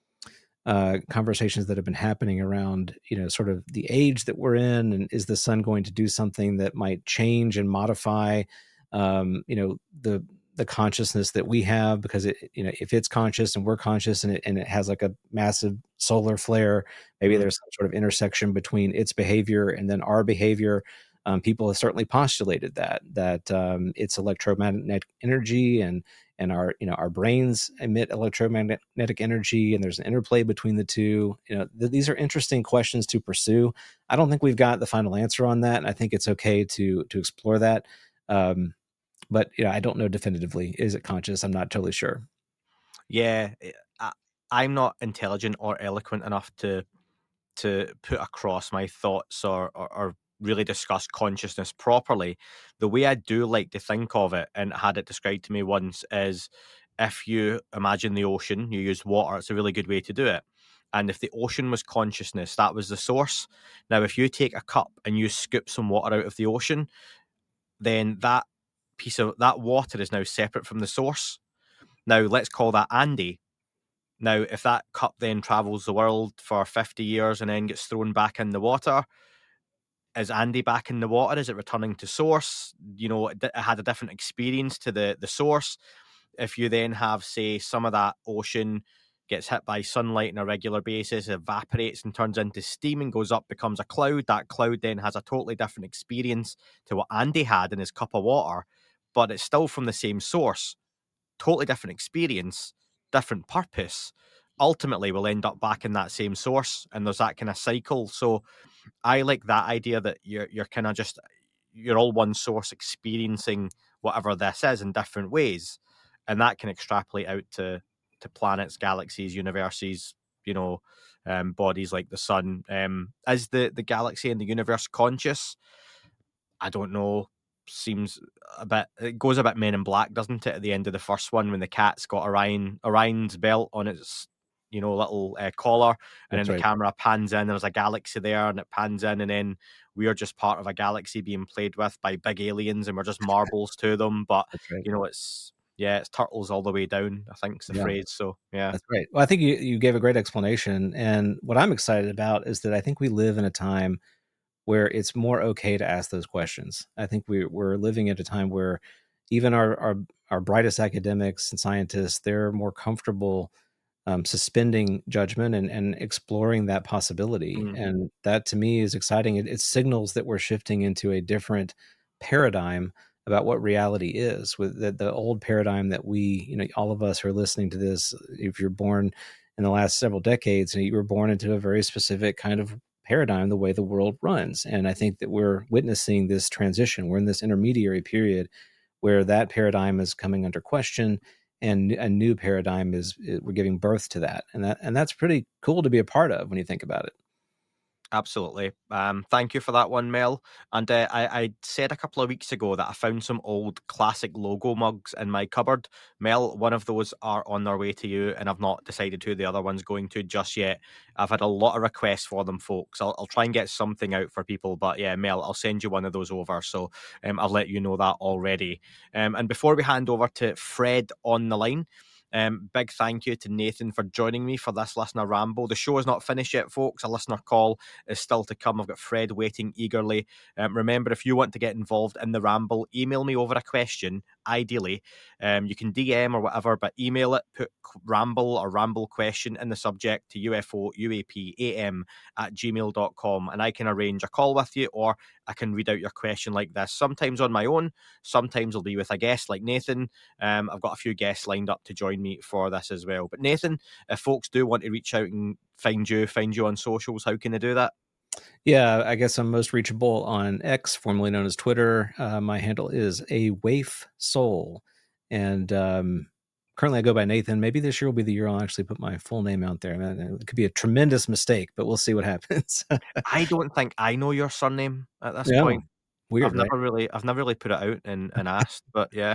uh, conversations that have been happening around, you know, sort of the age that we're in, and is the sun going to do something that might change and modify, um, you know, the the consciousness that we have? Because it, you know, if it's conscious and we're conscious, and it and it has like a massive solar flare, maybe mm-hmm. there's some sort of intersection between its behavior and then our behavior. Um, people have certainly postulated that that um, it's electromagnetic energy, and and our you know our brains emit electromagnetic energy, and there's an interplay between the two. You know, th- these are interesting questions to pursue. I don't think we've got the final answer on that, and I think it's okay to to explore that. Um, but you know, I don't know definitively. Is it conscious? I'm not totally sure. Yeah, I, I'm not intelligent or eloquent enough to to put across my thoughts or or, or really discuss consciousness properly. The way I do like to think of it, and had it described to me once, is if you imagine the ocean, you use water. It's a really good way to do it. And if the ocean was consciousness, that was the source. Now, if you take a cup and you scoop some water out of the ocean, then that piece of that water is now separate from the source. Now, let's call that Andy. Now, if that cup then travels the world for fifty years and then gets thrown back in the water, is Andy back in the water? Is it returning to source? You know, it, it had a different experience to the, the source. If you then have, say, some of that ocean gets hit by sunlight on a regular basis, evaporates and turns into steam and goes up, becomes a cloud, that cloud then has a totally different experience to what Andy had in his cup of water, but it's still from the same source. Totally different experience, different purpose. Ultimately, we'll end up back in that same source, and there's that kind of cycle. So I like that idea that you're you're kind of just you're all one source experiencing whatever this is in different ways, and that can extrapolate out to to planets, galaxies, universes, you know, um, bodies like the sun. Um, is the the galaxy and the universe conscious? I don't know. Seems a bit. It goes a bit Men in Black, doesn't it? At the end of the first one, when the cat's got Orion Orion's belt on its, you know, little uh, collar, and That's then the right. camera pans in, and there's a galaxy there, and it pans in, and then we're just part of a galaxy being played with by big aliens, and we're just marbles to them. But right. you know, it's yeah, it's turtles all the way down, I think is the yeah. phrase. So yeah, that's right. Well, I think you you gave a great explanation, and what I'm excited about is that I think we live in a time where it's more okay to ask those questions. I think we, we're living at a time where even our, our, our brightest academics and scientists, they're more comfortable um, suspending judgment and, and exploring that possibility. Mm-hmm. And that to me is exciting. It, it signals that we're shifting into a different paradigm about what reality is. With the, the old paradigm that we, you know, all of us who are listening to this, if you're born in the last several decades, and you were born into a very specific kind of paradigm, the way the world runs. And I think that we're witnessing this transition. We're in this intermediary period where that paradigm is coming under question, and a new paradigm is, we're giving birth to that. And that, and that's pretty cool to be a part of when you think about it. Absolutely. Um, thank you for that one, Mel. And uh, I, I said a couple of weeks ago that I found some old classic logo mugs in my cupboard. Mel, one of those are on their way to you, and I've not decided who the other one's going to just yet. I've had a lot of requests for them, folks. I'll, I'll try and get something out for people. But yeah, Mel, I'll send you one of those over. So um, I'll let you know that already. Um, and before we hand over to Fred on the line, Um, big thank you to Nathan for joining me for this listener ramble. The show is not finished yet, folks. A listener call is still to come. I've got Fred waiting eagerly. Um, remember, if you want to get involved in the ramble, email me over a question, ideally. Um, you can D M or whatever, but email it, put ramble or ramble question in the subject to U F O U A P A M at gmail dot com, and I can arrange a call with you, or I can read out your question like this, sometimes on my own, sometimes I'll be with a guest like Nathan. Um, I've got a few guests lined up to join me for this as well. But Nathan, if folks do want to reach out and find you, find you on socials, how can they do that? Yeah, I guess I'm most reachable on X, formerly known as Twitter. Uh, my handle is a waif soul, and um, currently I go by Nathan. Maybe this year will be the year I'll actually put my full name out there. I mean, it could be a tremendous mistake, but we'll see what happens. I don't think I know your surname at this yeah, point. Weird, I've right? never really, I've never really put it out and, and asked, but yeah.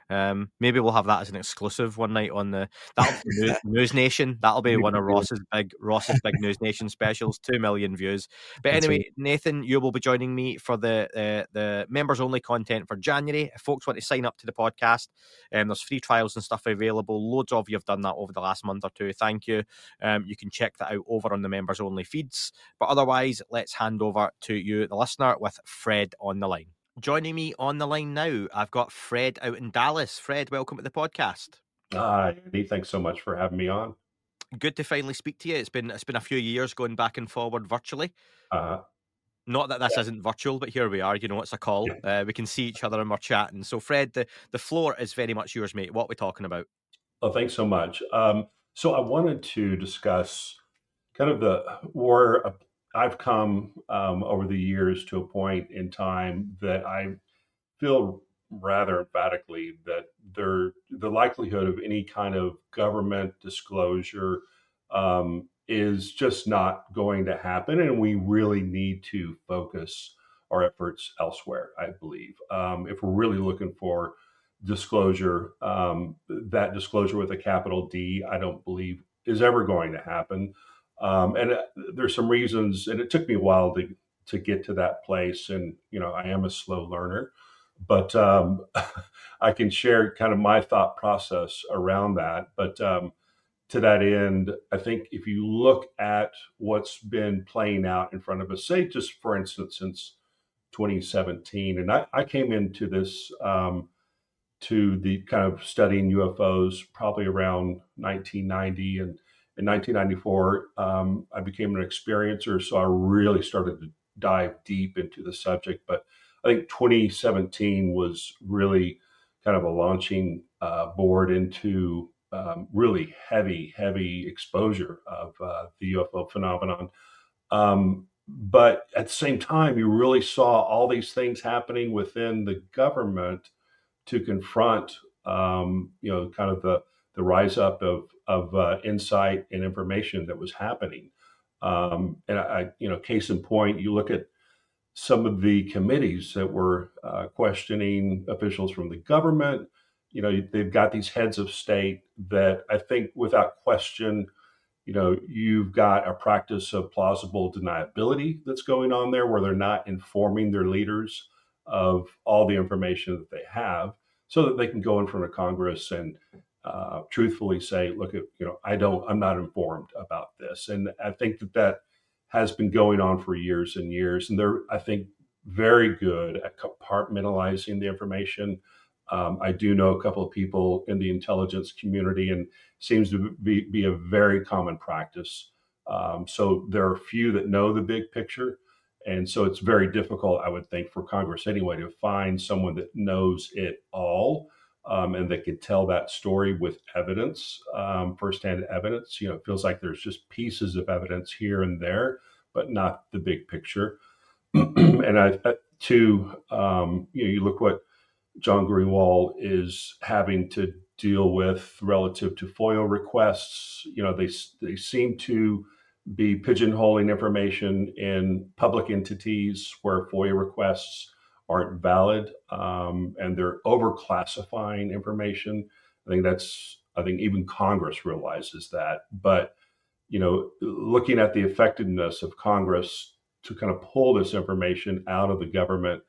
Um, maybe we'll have that as an exclusive one night on the that'll be News, News Nation. That'll be one of Ross's big Ross's big News Nation specials. Two million views. But That's anyway, right. Nathan, you will be joining me for the uh, the members only content for January. If folks want to sign up to the podcast, um, there's free trials and stuff available. Loads of you have done that over the last month or two. Thank you. Um, you can check that out over on the members only feeds. But otherwise, let's hand over to you, the listener, with Fred on the line. Joining me on the line now, I've got Fred out in Dallas. Fred, welcome to the podcast. Hi, Andy. Thanks so much for having me on. Good to finally speak to you. It's been it's been a few years going back and forward virtually. Uh, Not that this yeah. isn't virtual, but here we are. You know, it's a call. Yeah. Uh, we can see each other and we're chatting. So, Fred, the, the floor is very much yours, mate. What are we talking about? Oh, thanks so much. Um, so I wanted to discuss kind of the where I've come um, over the years to a point in time that I feel rather emphatically that there the likelihood of any kind of government disclosure um, is just not going to happen, and we really need to focus our efforts elsewhere, I believe. Um, if we're really looking for disclosure, um, that disclosure with a capital D, I don't believe is ever going to happen. Um, and uh, there's some reasons, and it took me a while to to get to that place. And you know, I am a slow learner, but um, I can share kind of my thought process around that. But um, to that end, I think if you look at what's been playing out in front of us, say just for instance, since twenty seventeen, and I, I came into this um, to the kind of studying U F Os probably around nineteen ninety, and in nineteen ninety-four, um, I became an experiencer, so I really started to dive deep into the subject. But I think twenty seventeen was really kind of a launching uh, board into um, really heavy, heavy exposure of uh, the U F O phenomenon. Um, but at the same time, you really saw all these things happening within the government to confront, um, you know, kind of the the rise up of of uh, insight and information that was happening. Um, and I, you know, case in point, you look at some of the committees that were uh, questioning officials from the government. You know, they've got these heads of state that I think, without question, you know, you've got a practice of plausible deniability that's going on there, where they're not informing their leaders of all the information that they have, so that they can go in front of Congress and uh, truthfully say, look, at, you know, I don't, I'm not informed about this. And I think that that has been going on for years and years. And they're, I think, very good at compartmentalizing the information. Um, I do know a couple of people in the intelligence community, and seems to be, be a very common practice. Um, so there are a few that know the big picture. And so it's very difficult, I would think, for Congress anyway, to find someone that knows it all, um, and that can tell that story with evidence, um, firsthand evidence. You know, it feels like there's just pieces of evidence here and there, but not the big picture. And I, to, um, you know, you look what John Greenwald is having to deal with relative to FOIA requests. You know, they they seem to be pigeonholing information in public entities where FOIA requests aren't valid, um, and they're overclassifying information. I think that's, I think even Congress realizes that. But, you know, looking at the effectiveness of Congress to kind of pull this information out of the government,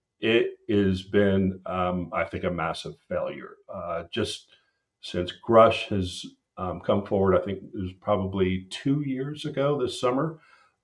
it has been, um, I think, a massive failure. Uh, just since Grush has um, come forward, I think it was probably two years ago this summer,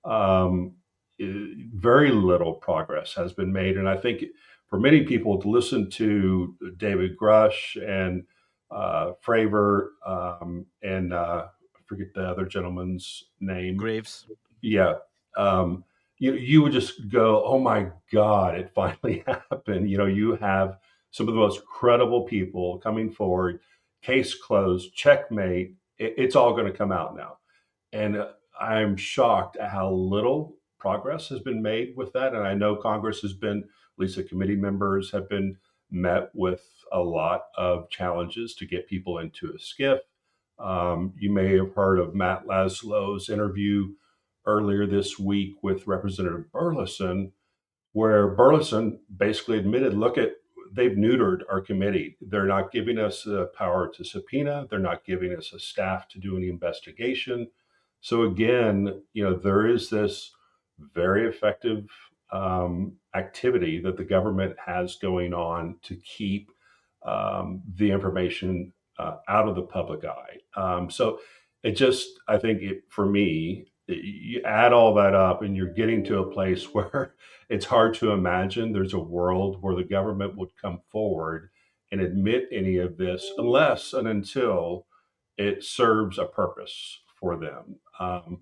um, it, very little progress has been made. And I think for many people to listen to David Grush and uh, Fravor um, and uh, I forget the other gentleman's name. Graves. Yeah. Um, you you would just go, oh my God, it finally happened. You know, you have some of the most credible people coming forward, case closed, checkmate. It, it's all going to come out now. And uh, I'm shocked at how little progress has been made with that. And I know Congress has been, at least the committee members have been met with a lot of challenges to get people into a SCIF. Um, you may have heard of Matt Laslow's interview earlier this week with Representative Burleson, where Burleson basically admitted, look, at they've neutered our committee. They're not giving us the power to subpoena. They're not giving us a staff to do any investigation. So again, you know, there is this very effective um, activity that the government has going on to keep um, the information uh, out of the public eye. Um, so it just, I think it, for me, you add all that up and you're getting to a place where it's hard to imagine there's a world where the government would come forward and admit any of this unless and until it serves a purpose for them. Um,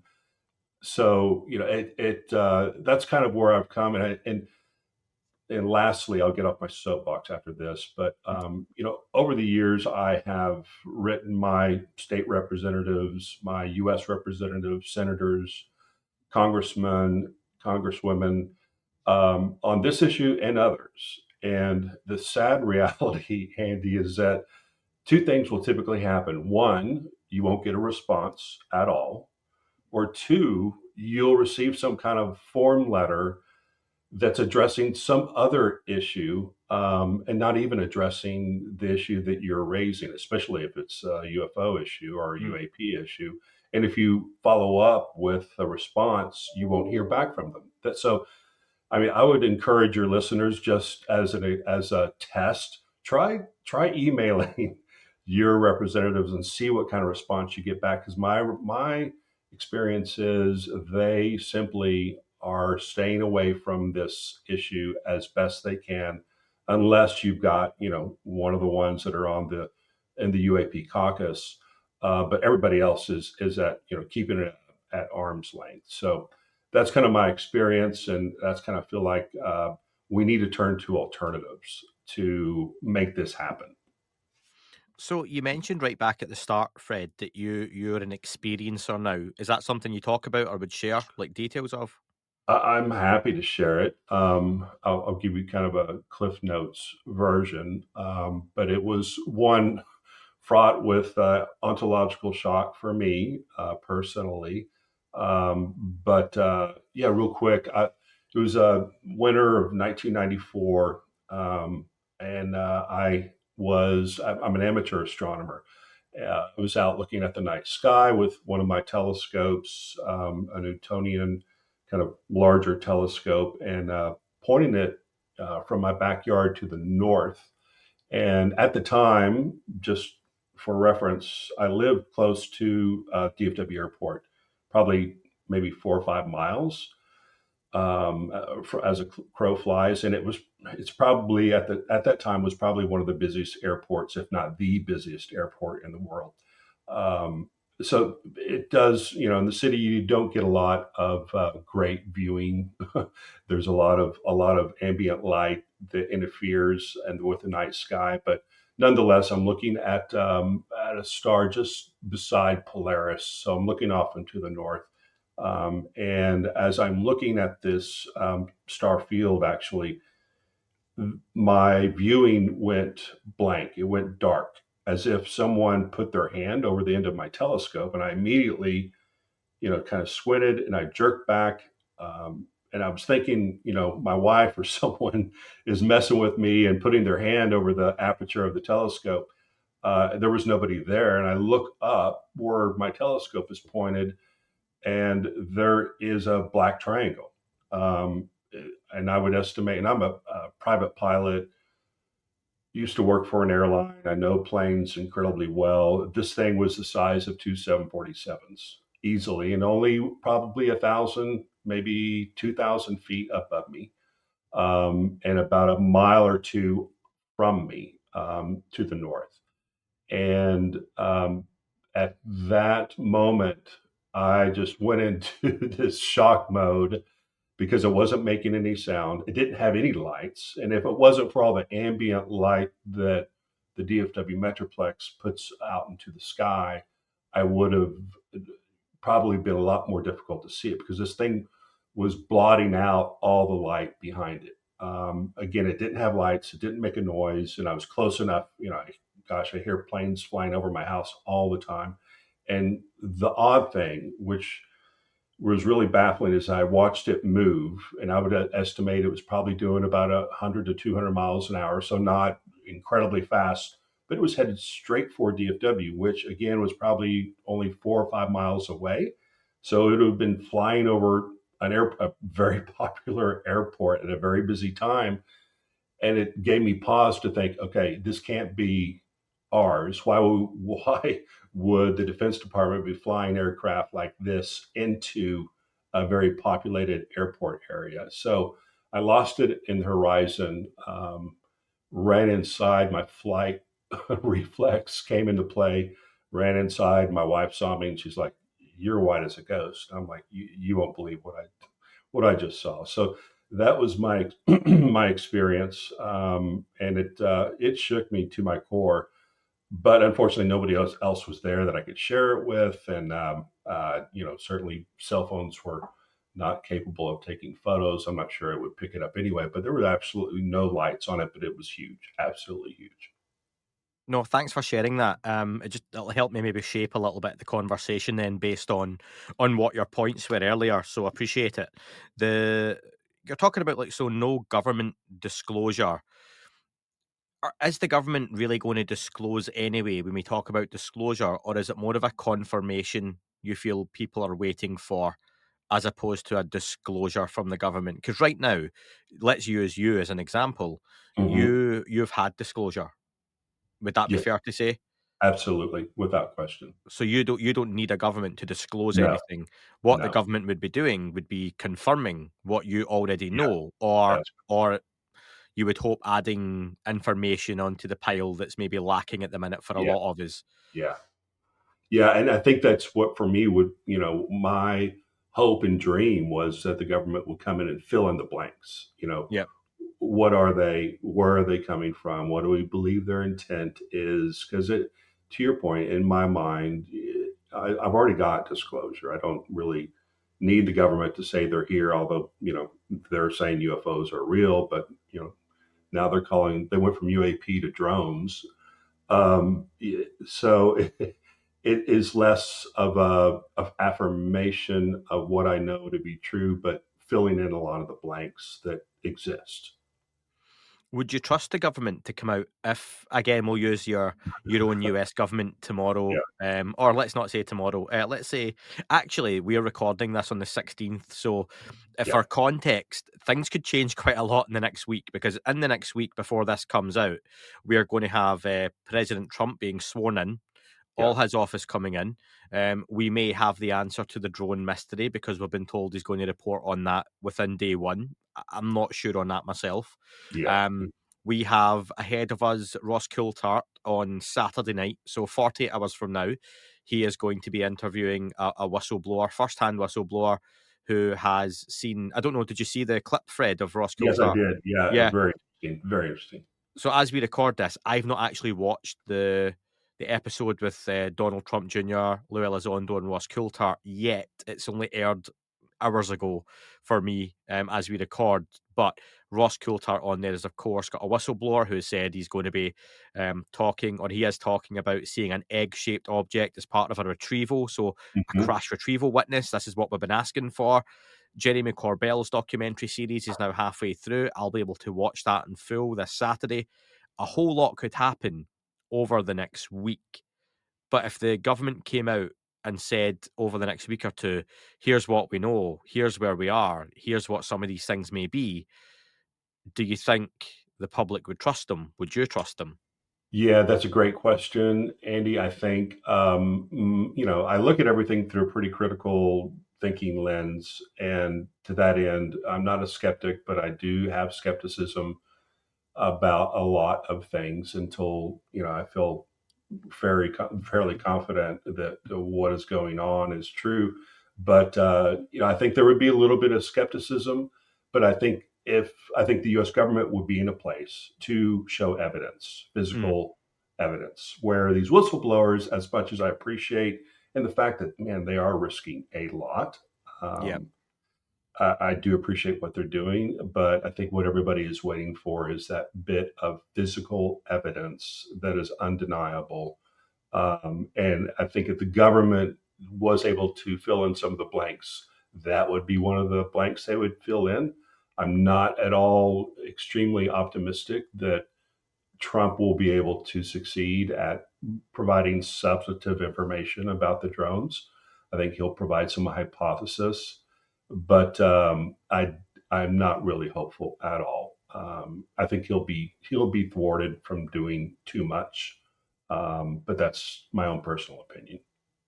so, you know, it, it uh, that's kind of where I've come. And, I, and, and lastly, I'll get off my soapbox after this, but, um, you know, over the years, I have written my state representatives, my U S representatives, senators, congressmen, congresswomen, um, on this issue and others. And the sad reality, Andy, is that two things will typically happen. One, you won't get a response at all. Or two, you'll receive some kind of form letter that's addressing some other issue um, and not even addressing the issue that you're raising, especially if it's a U F O issue or a U A P issue. And if you follow up with a response, you won't hear back from them. That, so, I mean, I would encourage your listeners, just as a as a test, try try emailing your representatives and see what kind of response you get back. Because my my experience is they simply are staying away from this issue as best they can, unless you've got, you know, one of the ones that are on the in the U A P caucus. Uh, but everybody else is is at, you know, keeping it at arm's length. So that's kind of my experience, and that's kind of feel like uh, we need to turn to alternatives to make this happen. So you mentioned right back at the start, Fred, that you you're an experiencer now. Is that something you talk about or would share, like details of? I'm happy to share it. Um, I'll, I'll give you kind of a Cliff Notes version, um, but it was one fraught with uh, ontological shock for me uh, personally. Um, but uh, yeah, real quick, I, it was a winter of nineteen ninety-four, um, and uh, I was I'm an amateur astronomer. Uh, I was out looking at the night sky with one of my telescopes, um, a Newtonian kind of larger telescope, and uh, pointing it uh, from my backyard to the north. And at the time, just for reference, I lived close to uh, D F W Airport, probably maybe four or five miles um, uh, for, as a crow flies. And it was, it's probably at the at that time was probably one of the busiest airports, if not the busiest airport in the world. Um, so it does, you know, in the city, you don't get a lot of uh, great viewing. There's a lot of a lot of ambient light that interferes and with the night sky, but nonetheless, I'm looking at um, at a star just beside Polaris. So I'm looking off into the north. Um, and as I'm looking at this um, star field, actually, my viewing went blank. It went dark, as if someone put their hand over the end of my telescope. And I immediately, you know, kind of squinted and I jerked back. Um, and I was thinking, you know, my wife or someone is messing with me and putting their hand over the aperture of the telescope. Uh, there was nobody there. And I look up where my telescope is pointed, and there is a black triangle. Um, and I would estimate, and I'm a, a private pilot, used to work for an airline. I know planes incredibly well. This thing was the size of two seven forty-sevens easily, and only probably a thousand, maybe two thousand feet above me, um, and about a mile or two from me um, to the north. And um, at that moment, I just went into this shock mode because it wasn't making any sound. It didn't have any lights. And if it wasn't for all the ambient light that the D F W Metroplex puts out into the sky, I would have probably been a lot more difficult to see it, because this thing was blotting out all the light behind it. Um, again, it didn't have lights. It didn't make a noise. And I was close enough, you know, I, gosh, I hear planes flying over my house all the time. And the odd thing, which was really baffling is I watched it move, and I would estimate it was probably doing about a hundred to two hundred miles an hour, so not incredibly fast, but it was headed straight for D F W, which again was probably only four or five miles away. So it would have been flying over an air, a very popular airport at a very busy time, and it gave me pause to think, okay, this can't be ours. Why would, why would the Defense Department be flying aircraft like this into a very populated airport area? So I lost it in the horizon, um, ran inside, my flight reflex came into play, ran inside. My wife saw me and she's like, "You're white as a ghost." I'm like, you, you won't believe what I what I just saw. So that was my my experience, um, and it uh, it shook me to my core. But unfortunately, nobody else else was there that I could share it with, and um, uh, you know, certainly cell phones were not capable of taking photos. I'm not sure it would pick it up anyway. But there were absolutely no lights on it, but it was huge, absolutely huge. No, thanks for sharing that. Um, it just it'll help me maybe shape a little bit the conversation then based on on what your points were earlier. So appreciate it. The you're talking about like so no government disclosure. Is the government really going to disclose anyway when we talk about disclosure, or is it more of a confirmation you feel people are waiting for, as opposed to a disclosure from the government? Because right now, let's use you as an example. Mm-hmm. You you've had disclosure. Would that be yes. fair to say? Absolutely, without question. So you don't you don't need a government to disclose no. anything. What no. the government would be doing would be confirming what you already know, yeah. or That's... or you would hope adding information onto the pile that's maybe lacking at the minute for a yeah. lot of us. Yeah, yeah, and I think that's what for me would you know my hope and dream was that the government would come in and fill in the blanks. You know, yeah. What are they? Where are they coming from? What do we believe their intent is? Because it, to your point, in my mind, I, I've already got disclosure. I don't really need the government to say they're here. Although you know they're saying U F Os are real, but you know now they're calling. They went from U A P to drones. Um, so it, it is less of a of affirmation of what I know to be true, but filling in a lot of the blanks that exist. Would you trust the government to come out if, again, we'll use your your own U S government tomorrow, yeah. um, or let's not say tomorrow, uh, let's say, actually, we're recording this on the sixteenth, so if yeah. for context, things could change quite a lot in the next week, because in the next week before this comes out, we are going to have uh, President Trump being sworn in, yeah. all his office coming in. Um, we may have the answer to the drone mystery, because we've been told he's going to report on that within day one. I'm not sure on that myself. Yeah. Um, we have ahead of us Ross Coulthart on Saturday night. So forty-eight hours from now, he is going to be interviewing a, a whistleblower, first-hand whistleblower, who has seen, I don't know, did you see the clip, Fred, of Ross Coulthart? Yes, I did. Yeah, yeah. Very interesting. Very interesting. So as we record this, I've not actually watched the the episode with uh, Donald Trump Junior, Lou Elizondo, and Ross Coulthart yet. It's only aired hours ago for me um, as we record, but Ross Coulthart on there is of course got a whistleblower who said he's going to be um, talking, or he is talking about seeing an egg-shaped object as part of a retrieval, so mm-hmm. a crash retrieval witness. This is what we've been asking for. Jeremy Corbell's documentary series is now halfway through. I'll be able to watch that in full this Saturday. A whole lot could happen over the next week, but if the government came out and said over the next week or two, here's what we know, here's where we are, here's what some of these things may be, do you think the public would trust them? Would you trust them? Yeah, that's a great question, Andy. I think, um, you know, I look at everything through a pretty critical thinking lens. And to that end, I'm not a skeptic, but I do have skepticism about a lot of things until, you know, I feel very fairly confident that what is going on is true. But uh, you know, I think there would be a little bit of skepticism. But I think if I think the U S government would be in a place to show evidence, physical mm. evidence, where these whistleblowers, as much as I appreciate, and the fact that man, they are risking a lot. Um, yeah. I, I do appreciate what they're doing, but I think what everybody is waiting for is that bit of physical evidence that is undeniable. Um, and I think if the government was able to fill in some of the blanks, that would be one of the blanks they would fill in. I'm not at all extremely optimistic that Trump will be able to succeed at providing substantive information about the drones. I think he'll provide some hypothesis, but um, I I'm not really hopeful at all. Um, I think he'll be he'll be thwarted from doing too much, um, but that's my own personal opinion.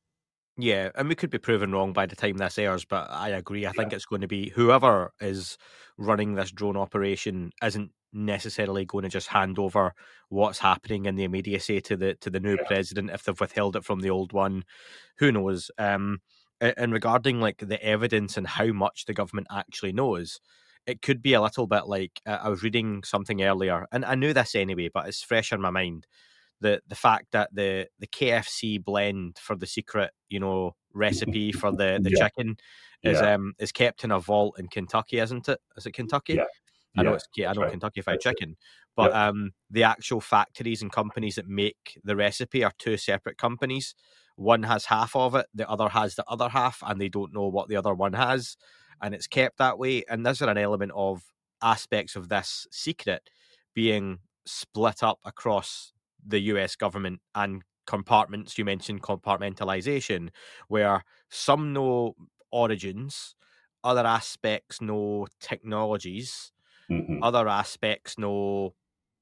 Yeah, and we could be proven wrong by the time this airs, but I agree. I yeah. think it's going to be whoever is running this drone operation isn't necessarily going to just hand over what's happening in the immediacy to the to the new yeah. president if they've withheld it from the old one. Who knows? Um, and regarding like the evidence and how much the government actually knows, it could be a little bit like uh, I was reading something earlier, and I knew this anyway, but it's fresh in my mind. The the fact that the, the K F C blend for the secret, you know, recipe for the, the yeah. chicken is yeah. um is kept in a vault in Kentucky, isn't it? Is it Kentucky? Yeah. I know yeah. it's I know right. Kentucky Fried Chicken, but yep. um the actual factories and companies that make the recipe are two separate companies. One has half of it, the other has the other half, and they don't know what the other one has, and it's kept that way. And there's an element of aspects of this secret being split up across the U S government and compartments. You mentioned compartmentalization, where some know origins, other aspects know technologies, mm-hmm. other aspects know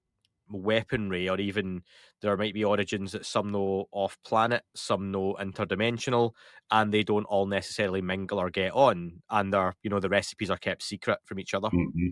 weaponry, or even there might be origins that some know off planet, some know interdimensional, and they don't all necessarily mingle or get on, and they're, you know, the recipes are kept secret from each other. Mm-hmm.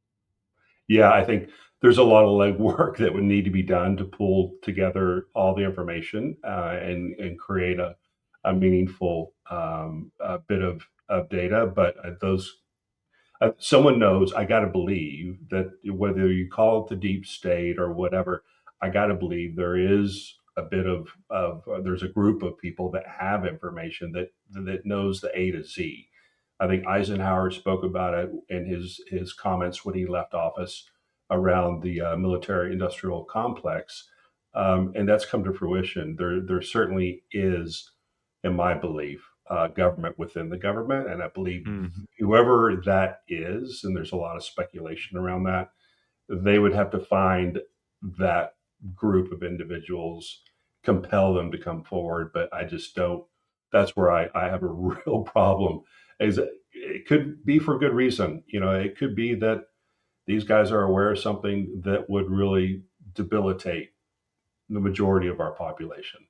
Yeah, I think there's a lot of legwork that would need to be done to pull together all the information uh, and and create a a meaningful um, a bit of of data. But uh, those uh, someone knows. I got to believe that whether you call it the deep state or whatever, I got to believe there is a bit of of uh, there's a group of people that have information that that knows the A to Z. I think Eisenhower spoke about it in his his comments when he left office around the uh, military-industrial complex, um, and that's come to fruition. There, there certainly is, in my belief, uh, government within the government, and I believe mm-hmm. whoever that is, and there's a lot of speculation around that, they would have to find that group of individuals, compel them to come forward. But I just don't. That's where I, I have a real problem. Is it could be for good reason. You know, it could be that these guys are aware of something that would really debilitate the majority of our population.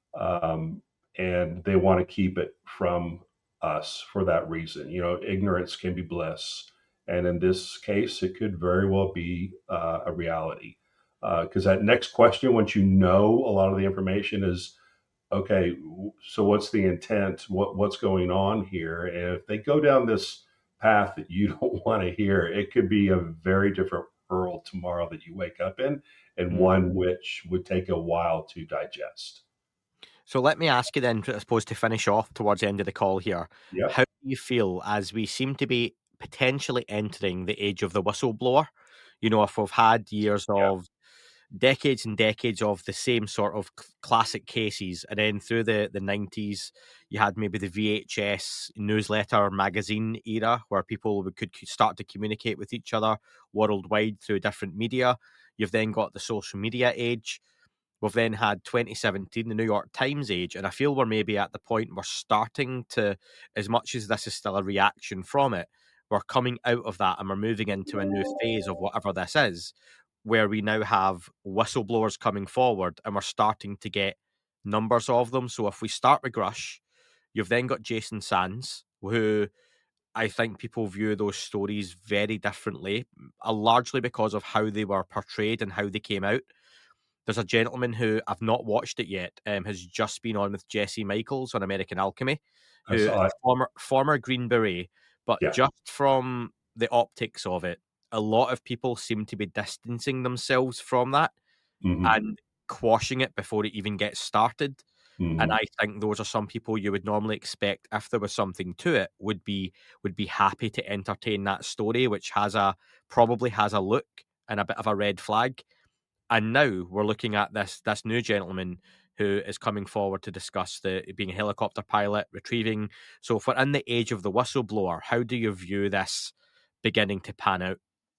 Um, and they want to keep it from us for that reason. You know, ignorance can be bliss. And in this case, it could very well be uh, a reality. Because uh, that next question, once you know a lot of the information, is, okay, so what's the intent? What what's going on here? And if they go down this path that you don't want to hear, it could be a very different world tomorrow that you wake up in, and mm-hmm. one which would take a while to digest. So let me ask you then, I suppose, to finish off towards the end of the call here, yep. how do you feel as we seem to be potentially entering the age of the whistleblower? You know, if we've had years yep. of decades and decades of the same sort of classic cases, and then through the, the nineties, you had maybe the V H S newsletter magazine era where people would, could start to communicate with each other worldwide through different media. You've then got the social media age. We've then had twenty seventeen, the New York Times age, and I feel we're maybe at the point we're starting to, as much as this is still a reaction from it, we're coming out of that and we're moving into a new phase of whatever this is, where we now have whistleblowers coming forward and we're starting to get numbers of them. So if we start with Grush, you've then got Jason Sands, who I think people view those stories very differently, uh, largely because of how they were portrayed and how they came out. There's a gentleman who, I've not watched it yet, um, has just been on with Jesse Michaels on American Alchemy, who is a former, former Green Beret, but yeah. just from the optics of it, a lot of people seem to be distancing themselves from that mm-hmm. and quashing it before it even gets started. Mm-hmm. And I think those are some people you would normally expect, if there was something to it, would be would be happy to entertain that story, which has a probably has a look and a bit of a red flag. And now we're looking at this this new gentleman who is coming forward to discuss the being a helicopter pilot, retrieving. So if we're in the age of the whistleblower, how do you view this beginning to pan out?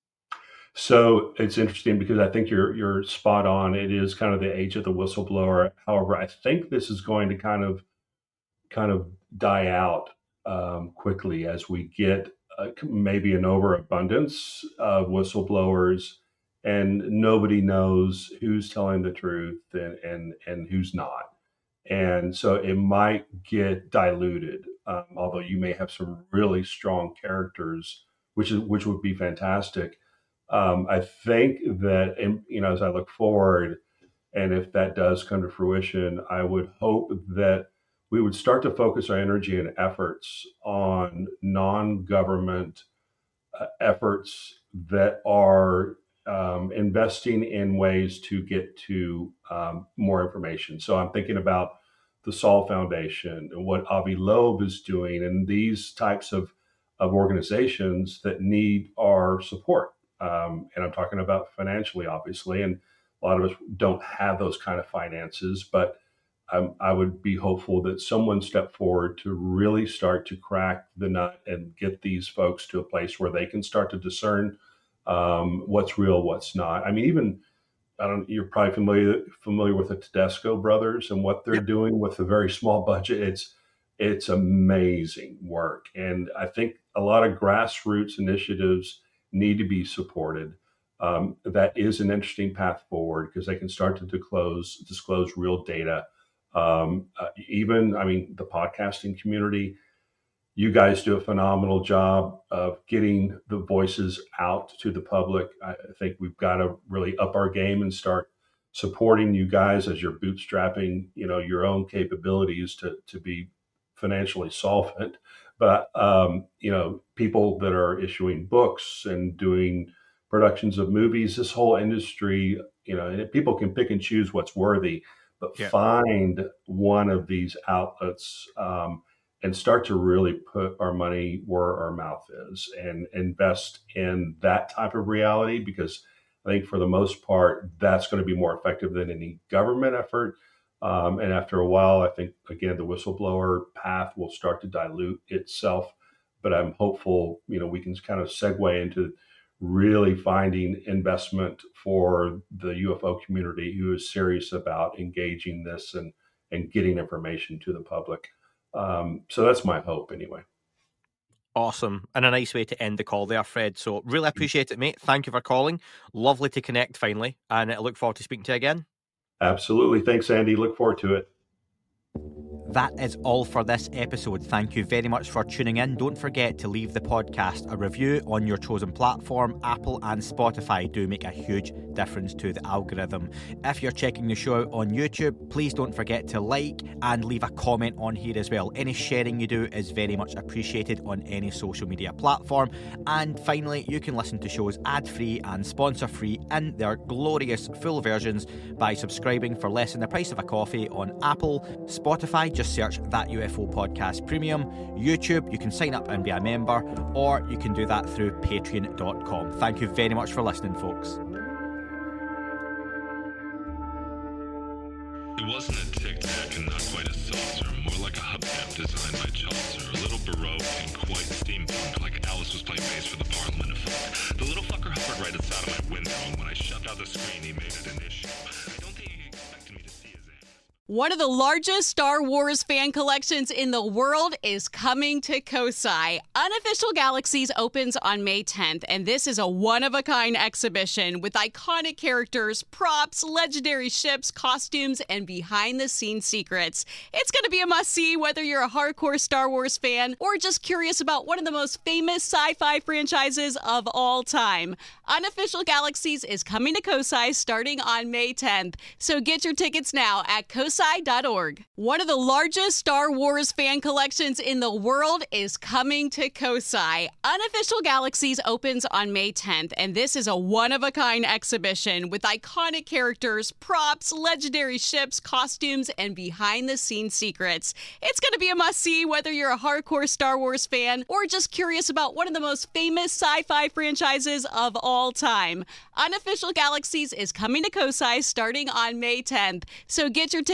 So it's interesting because I think you're you're spot on. It is kind of the age of the whistleblower. However, I think this is going to kind of kind of die out um, quickly as we get uh, maybe an overabundance of whistleblowers, and nobody knows who's telling the truth and and, and who's not. And so it might get diluted, um, although you may have some really strong characters, which is which would be fantastic. Um, I think that, you know, as I look forward, and if that does come to fruition, I would hope that we would start to focus our energy and efforts on non-government uh, efforts that are um, investing in ways to get to um, more information. So I'm thinking about the Saul Foundation and what Avi Loeb is doing, and these types of, of organizations that need our support. Um, and I'm talking about financially, obviously, and a lot of us don't have those kind of finances, but um, I would be hopeful that someone stepped forward to really start to crack the nut and get these folks to a place where they can start to discern um, what's real, what's not. I mean, even, I don't, you're probably familiar familiar with the Tedesco brothers and what they're yep. doing with a very small budget. It's it's amazing work. And I think a lot of grassroots initiatives need to be supported. Um, that is an interesting path forward because they can start to disclose, disclose real data. Um, uh, even, I mean, the podcasting community, you guys do a phenomenal job of getting the voices out to the public. I think we've got to really up our game and start supporting you guys as you're bootstrapping, you know, your own capabilities to, to be financially solvent. But, um, you know, people that are issuing books and doing productions of movies, this whole industry, you know, and people can pick and choose what's worthy, but yeah. find one of these outlets um, and start to really put our money where our mouth is and invest in that type of reality, because I think for the most part, that's going to be more effective than any government effort. Um, and after a while, I think, again, the whistleblower path will start to dilute itself. But I'm hopeful, you know, we can kind of segue into really finding investment for the U F O community who is serious about engaging this and, and getting information to the public. Um, so that's my hope anyway. Awesome. And a nice way to end the call there, Fred. So really appreciate it, mate. Thank you for calling. Lovely to connect finally. And I look forward to speaking to you again. Absolutely. Thanks, Andy. Look forward to it. That is all for this episode. Thank you very much for tuning in. Don't forget to leave the podcast a review on your chosen platform. Apple and Spotify do make a huge difference to the algorithm. If you're checking the show out on YouTube, please don't forget to like and leave a comment on here as well. Any sharing you do is very much appreciated on any social media platform. And finally, you can listen to shows ad-free and sponsor-free in their glorious full versions by subscribing for less than the price of a coffee on Apple, Spotify, just search That U F O Podcast Premium. YouTube, you can sign up and be a member, or you can do that through patreon dot com. Thank you very much for listening, folks. It wasn't a tic-tac and not quite a saucer, more like a hubcap designed by Chaucer, a little baroque and quite steampunk, like Alice was playing bass for the Parliament of Folk. The little fucker hovered right outside of my window, and when I shoved out the screen, he made it an issue. I don't think he expected me to see his ass. One of the largest Star Wars fan collections in the world is coming to Kosai. Unofficial Galaxies opens on May tenth, and this is a one-of-a-kind exhibition with iconic characters, props, legendary ships, costumes, and behind-the-scenes secrets. It's going to be a must-see whether you're a hardcore Star Wars fan or just curious about one of the most famous sci-fi franchises of all time. Unofficial Galaxies is coming to Kosai starting on May tenth, so get your tickets now at kosai dot org. One of the largest Star Wars fan collections in the world is coming to Kosai. Unofficial Galaxies opens on May tenth, and this is a one-of-a-kind exhibition with iconic characters, props, legendary ships, costumes, and behind-the-scenes secrets. It's going to be a must-see whether you're a hardcore Star Wars fan or just curious about one of the most famous sci-fi franchises of all time. Unofficial Galaxies is coming to Kosai starting on May tenth, so get your tickets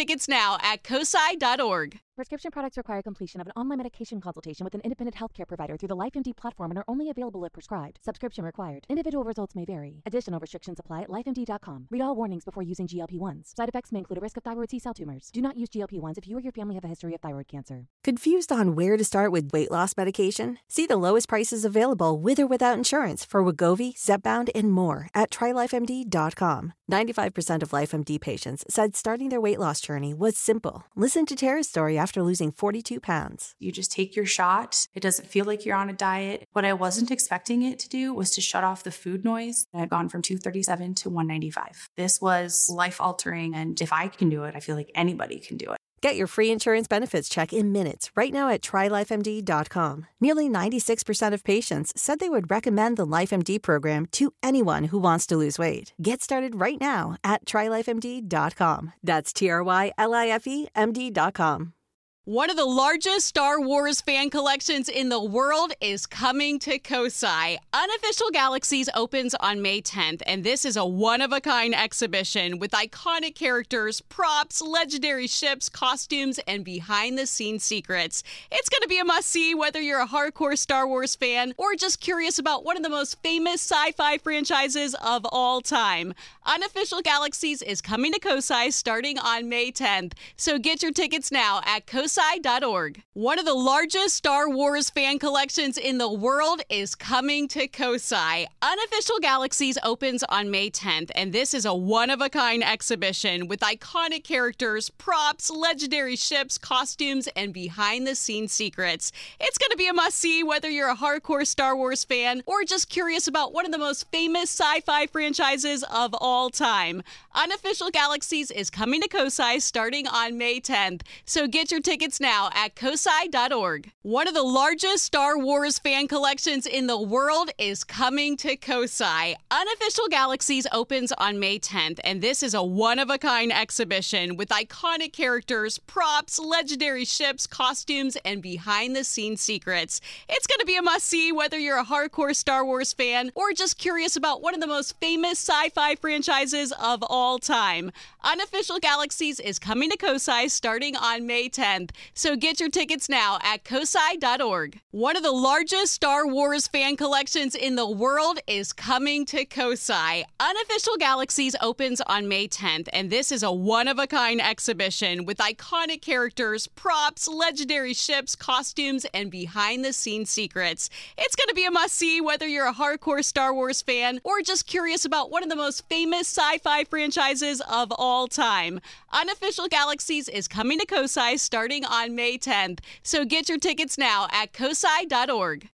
tickets now at cosi dot org. Prescription products require completion of an online medication consultation with an independent healthcare provider through the LifeMD platform and are only available if prescribed. Subscription required. Individual results may vary. Additional restrictions apply at life M D dot com. Read all warnings before using G L P ones. Side effects may include a risk of thyroid C-cell tumors. Do not use G L P ones if you or your family have a history of thyroid cancer. Confused on where to start with weight loss medication? See the lowest prices available with or without insurance for Wegovy, Zepbound, and more at try life M D dot com. ninety-five percent of LifeMD patients said starting their weight loss journey was simple. Listen to Tara's story after losing forty-two pounds. You just take your shot. It doesn't feel like you're on a diet. What I wasn't expecting it to do was to shut off the food noise. I had gone from two thirty-seven to one ninety-five. This was life-altering, and if I can do it, I feel like anybody can do it. Get your free insurance benefits check in minutes right now at try life M D dot com. Nearly ninety-six percent of patients said they would recommend the LifeMD program to anyone who wants to lose weight. Get started right now at try life M D dot com. That's T R Y L I F E M D dot com. One of the largest Star Wars fan collections in the world is coming to Cosi. Unofficial Galaxies opens on May tenth, and this is a one-of-a-kind exhibition with iconic characters, props, legendary ships, costumes, and behind-the-scenes secrets. It's going to be a must-see whether you're a hardcore Star Wars fan or just curious about one of the most famous sci-fi franchises of all time. Unofficial Galaxies is coming to Cosi starting on May tenth, so get your tickets now at cosi dot org. One of the largest Star Wars fan collections in the world is coming to Cosi. Unofficial Galaxies opens on May tenth, and this is a one-of-a-kind exhibition with iconic characters, props, legendary ships, costumes, and behind-the-scenes secrets. It's going to be a must-see whether you're a hardcore Star Wars fan or just curious about one of the most famous sci-fi franchises of all time. Unofficial Galaxies is coming to Cosi starting on May tenth, so get your tickets now at cosi dot org. One of the largest Star Wars fan collections in the world is coming to Cosi. Unofficial Galaxies opens on May tenth, and this is a one-of-a-kind exhibition with iconic characters, props, legendary ships, costumes, and behind-the-scenes secrets. It's going to be a must-see whether you're a hardcore Star Wars fan or just curious about one of the most famous sci-fi franchises of all time. Unofficial Galaxies is coming to Cosi starting on May tenth, so get your tickets now at cosi dot org. One of the largest Star Wars fan collections in the world is coming to Cosi. Unofficial Galaxies opens on May tenth, and this is a one-of-a-kind exhibition with iconic characters, props, legendary ships, costumes, and behind-the-scenes secrets. It's going to be a must-see whether you're a hardcore Star Wars fan or just curious about one of the most famous sci-fi franchises of all time. Unofficial Galaxies is coming to Cosi starting on May tenth, so get your tickets now at cosi dot org.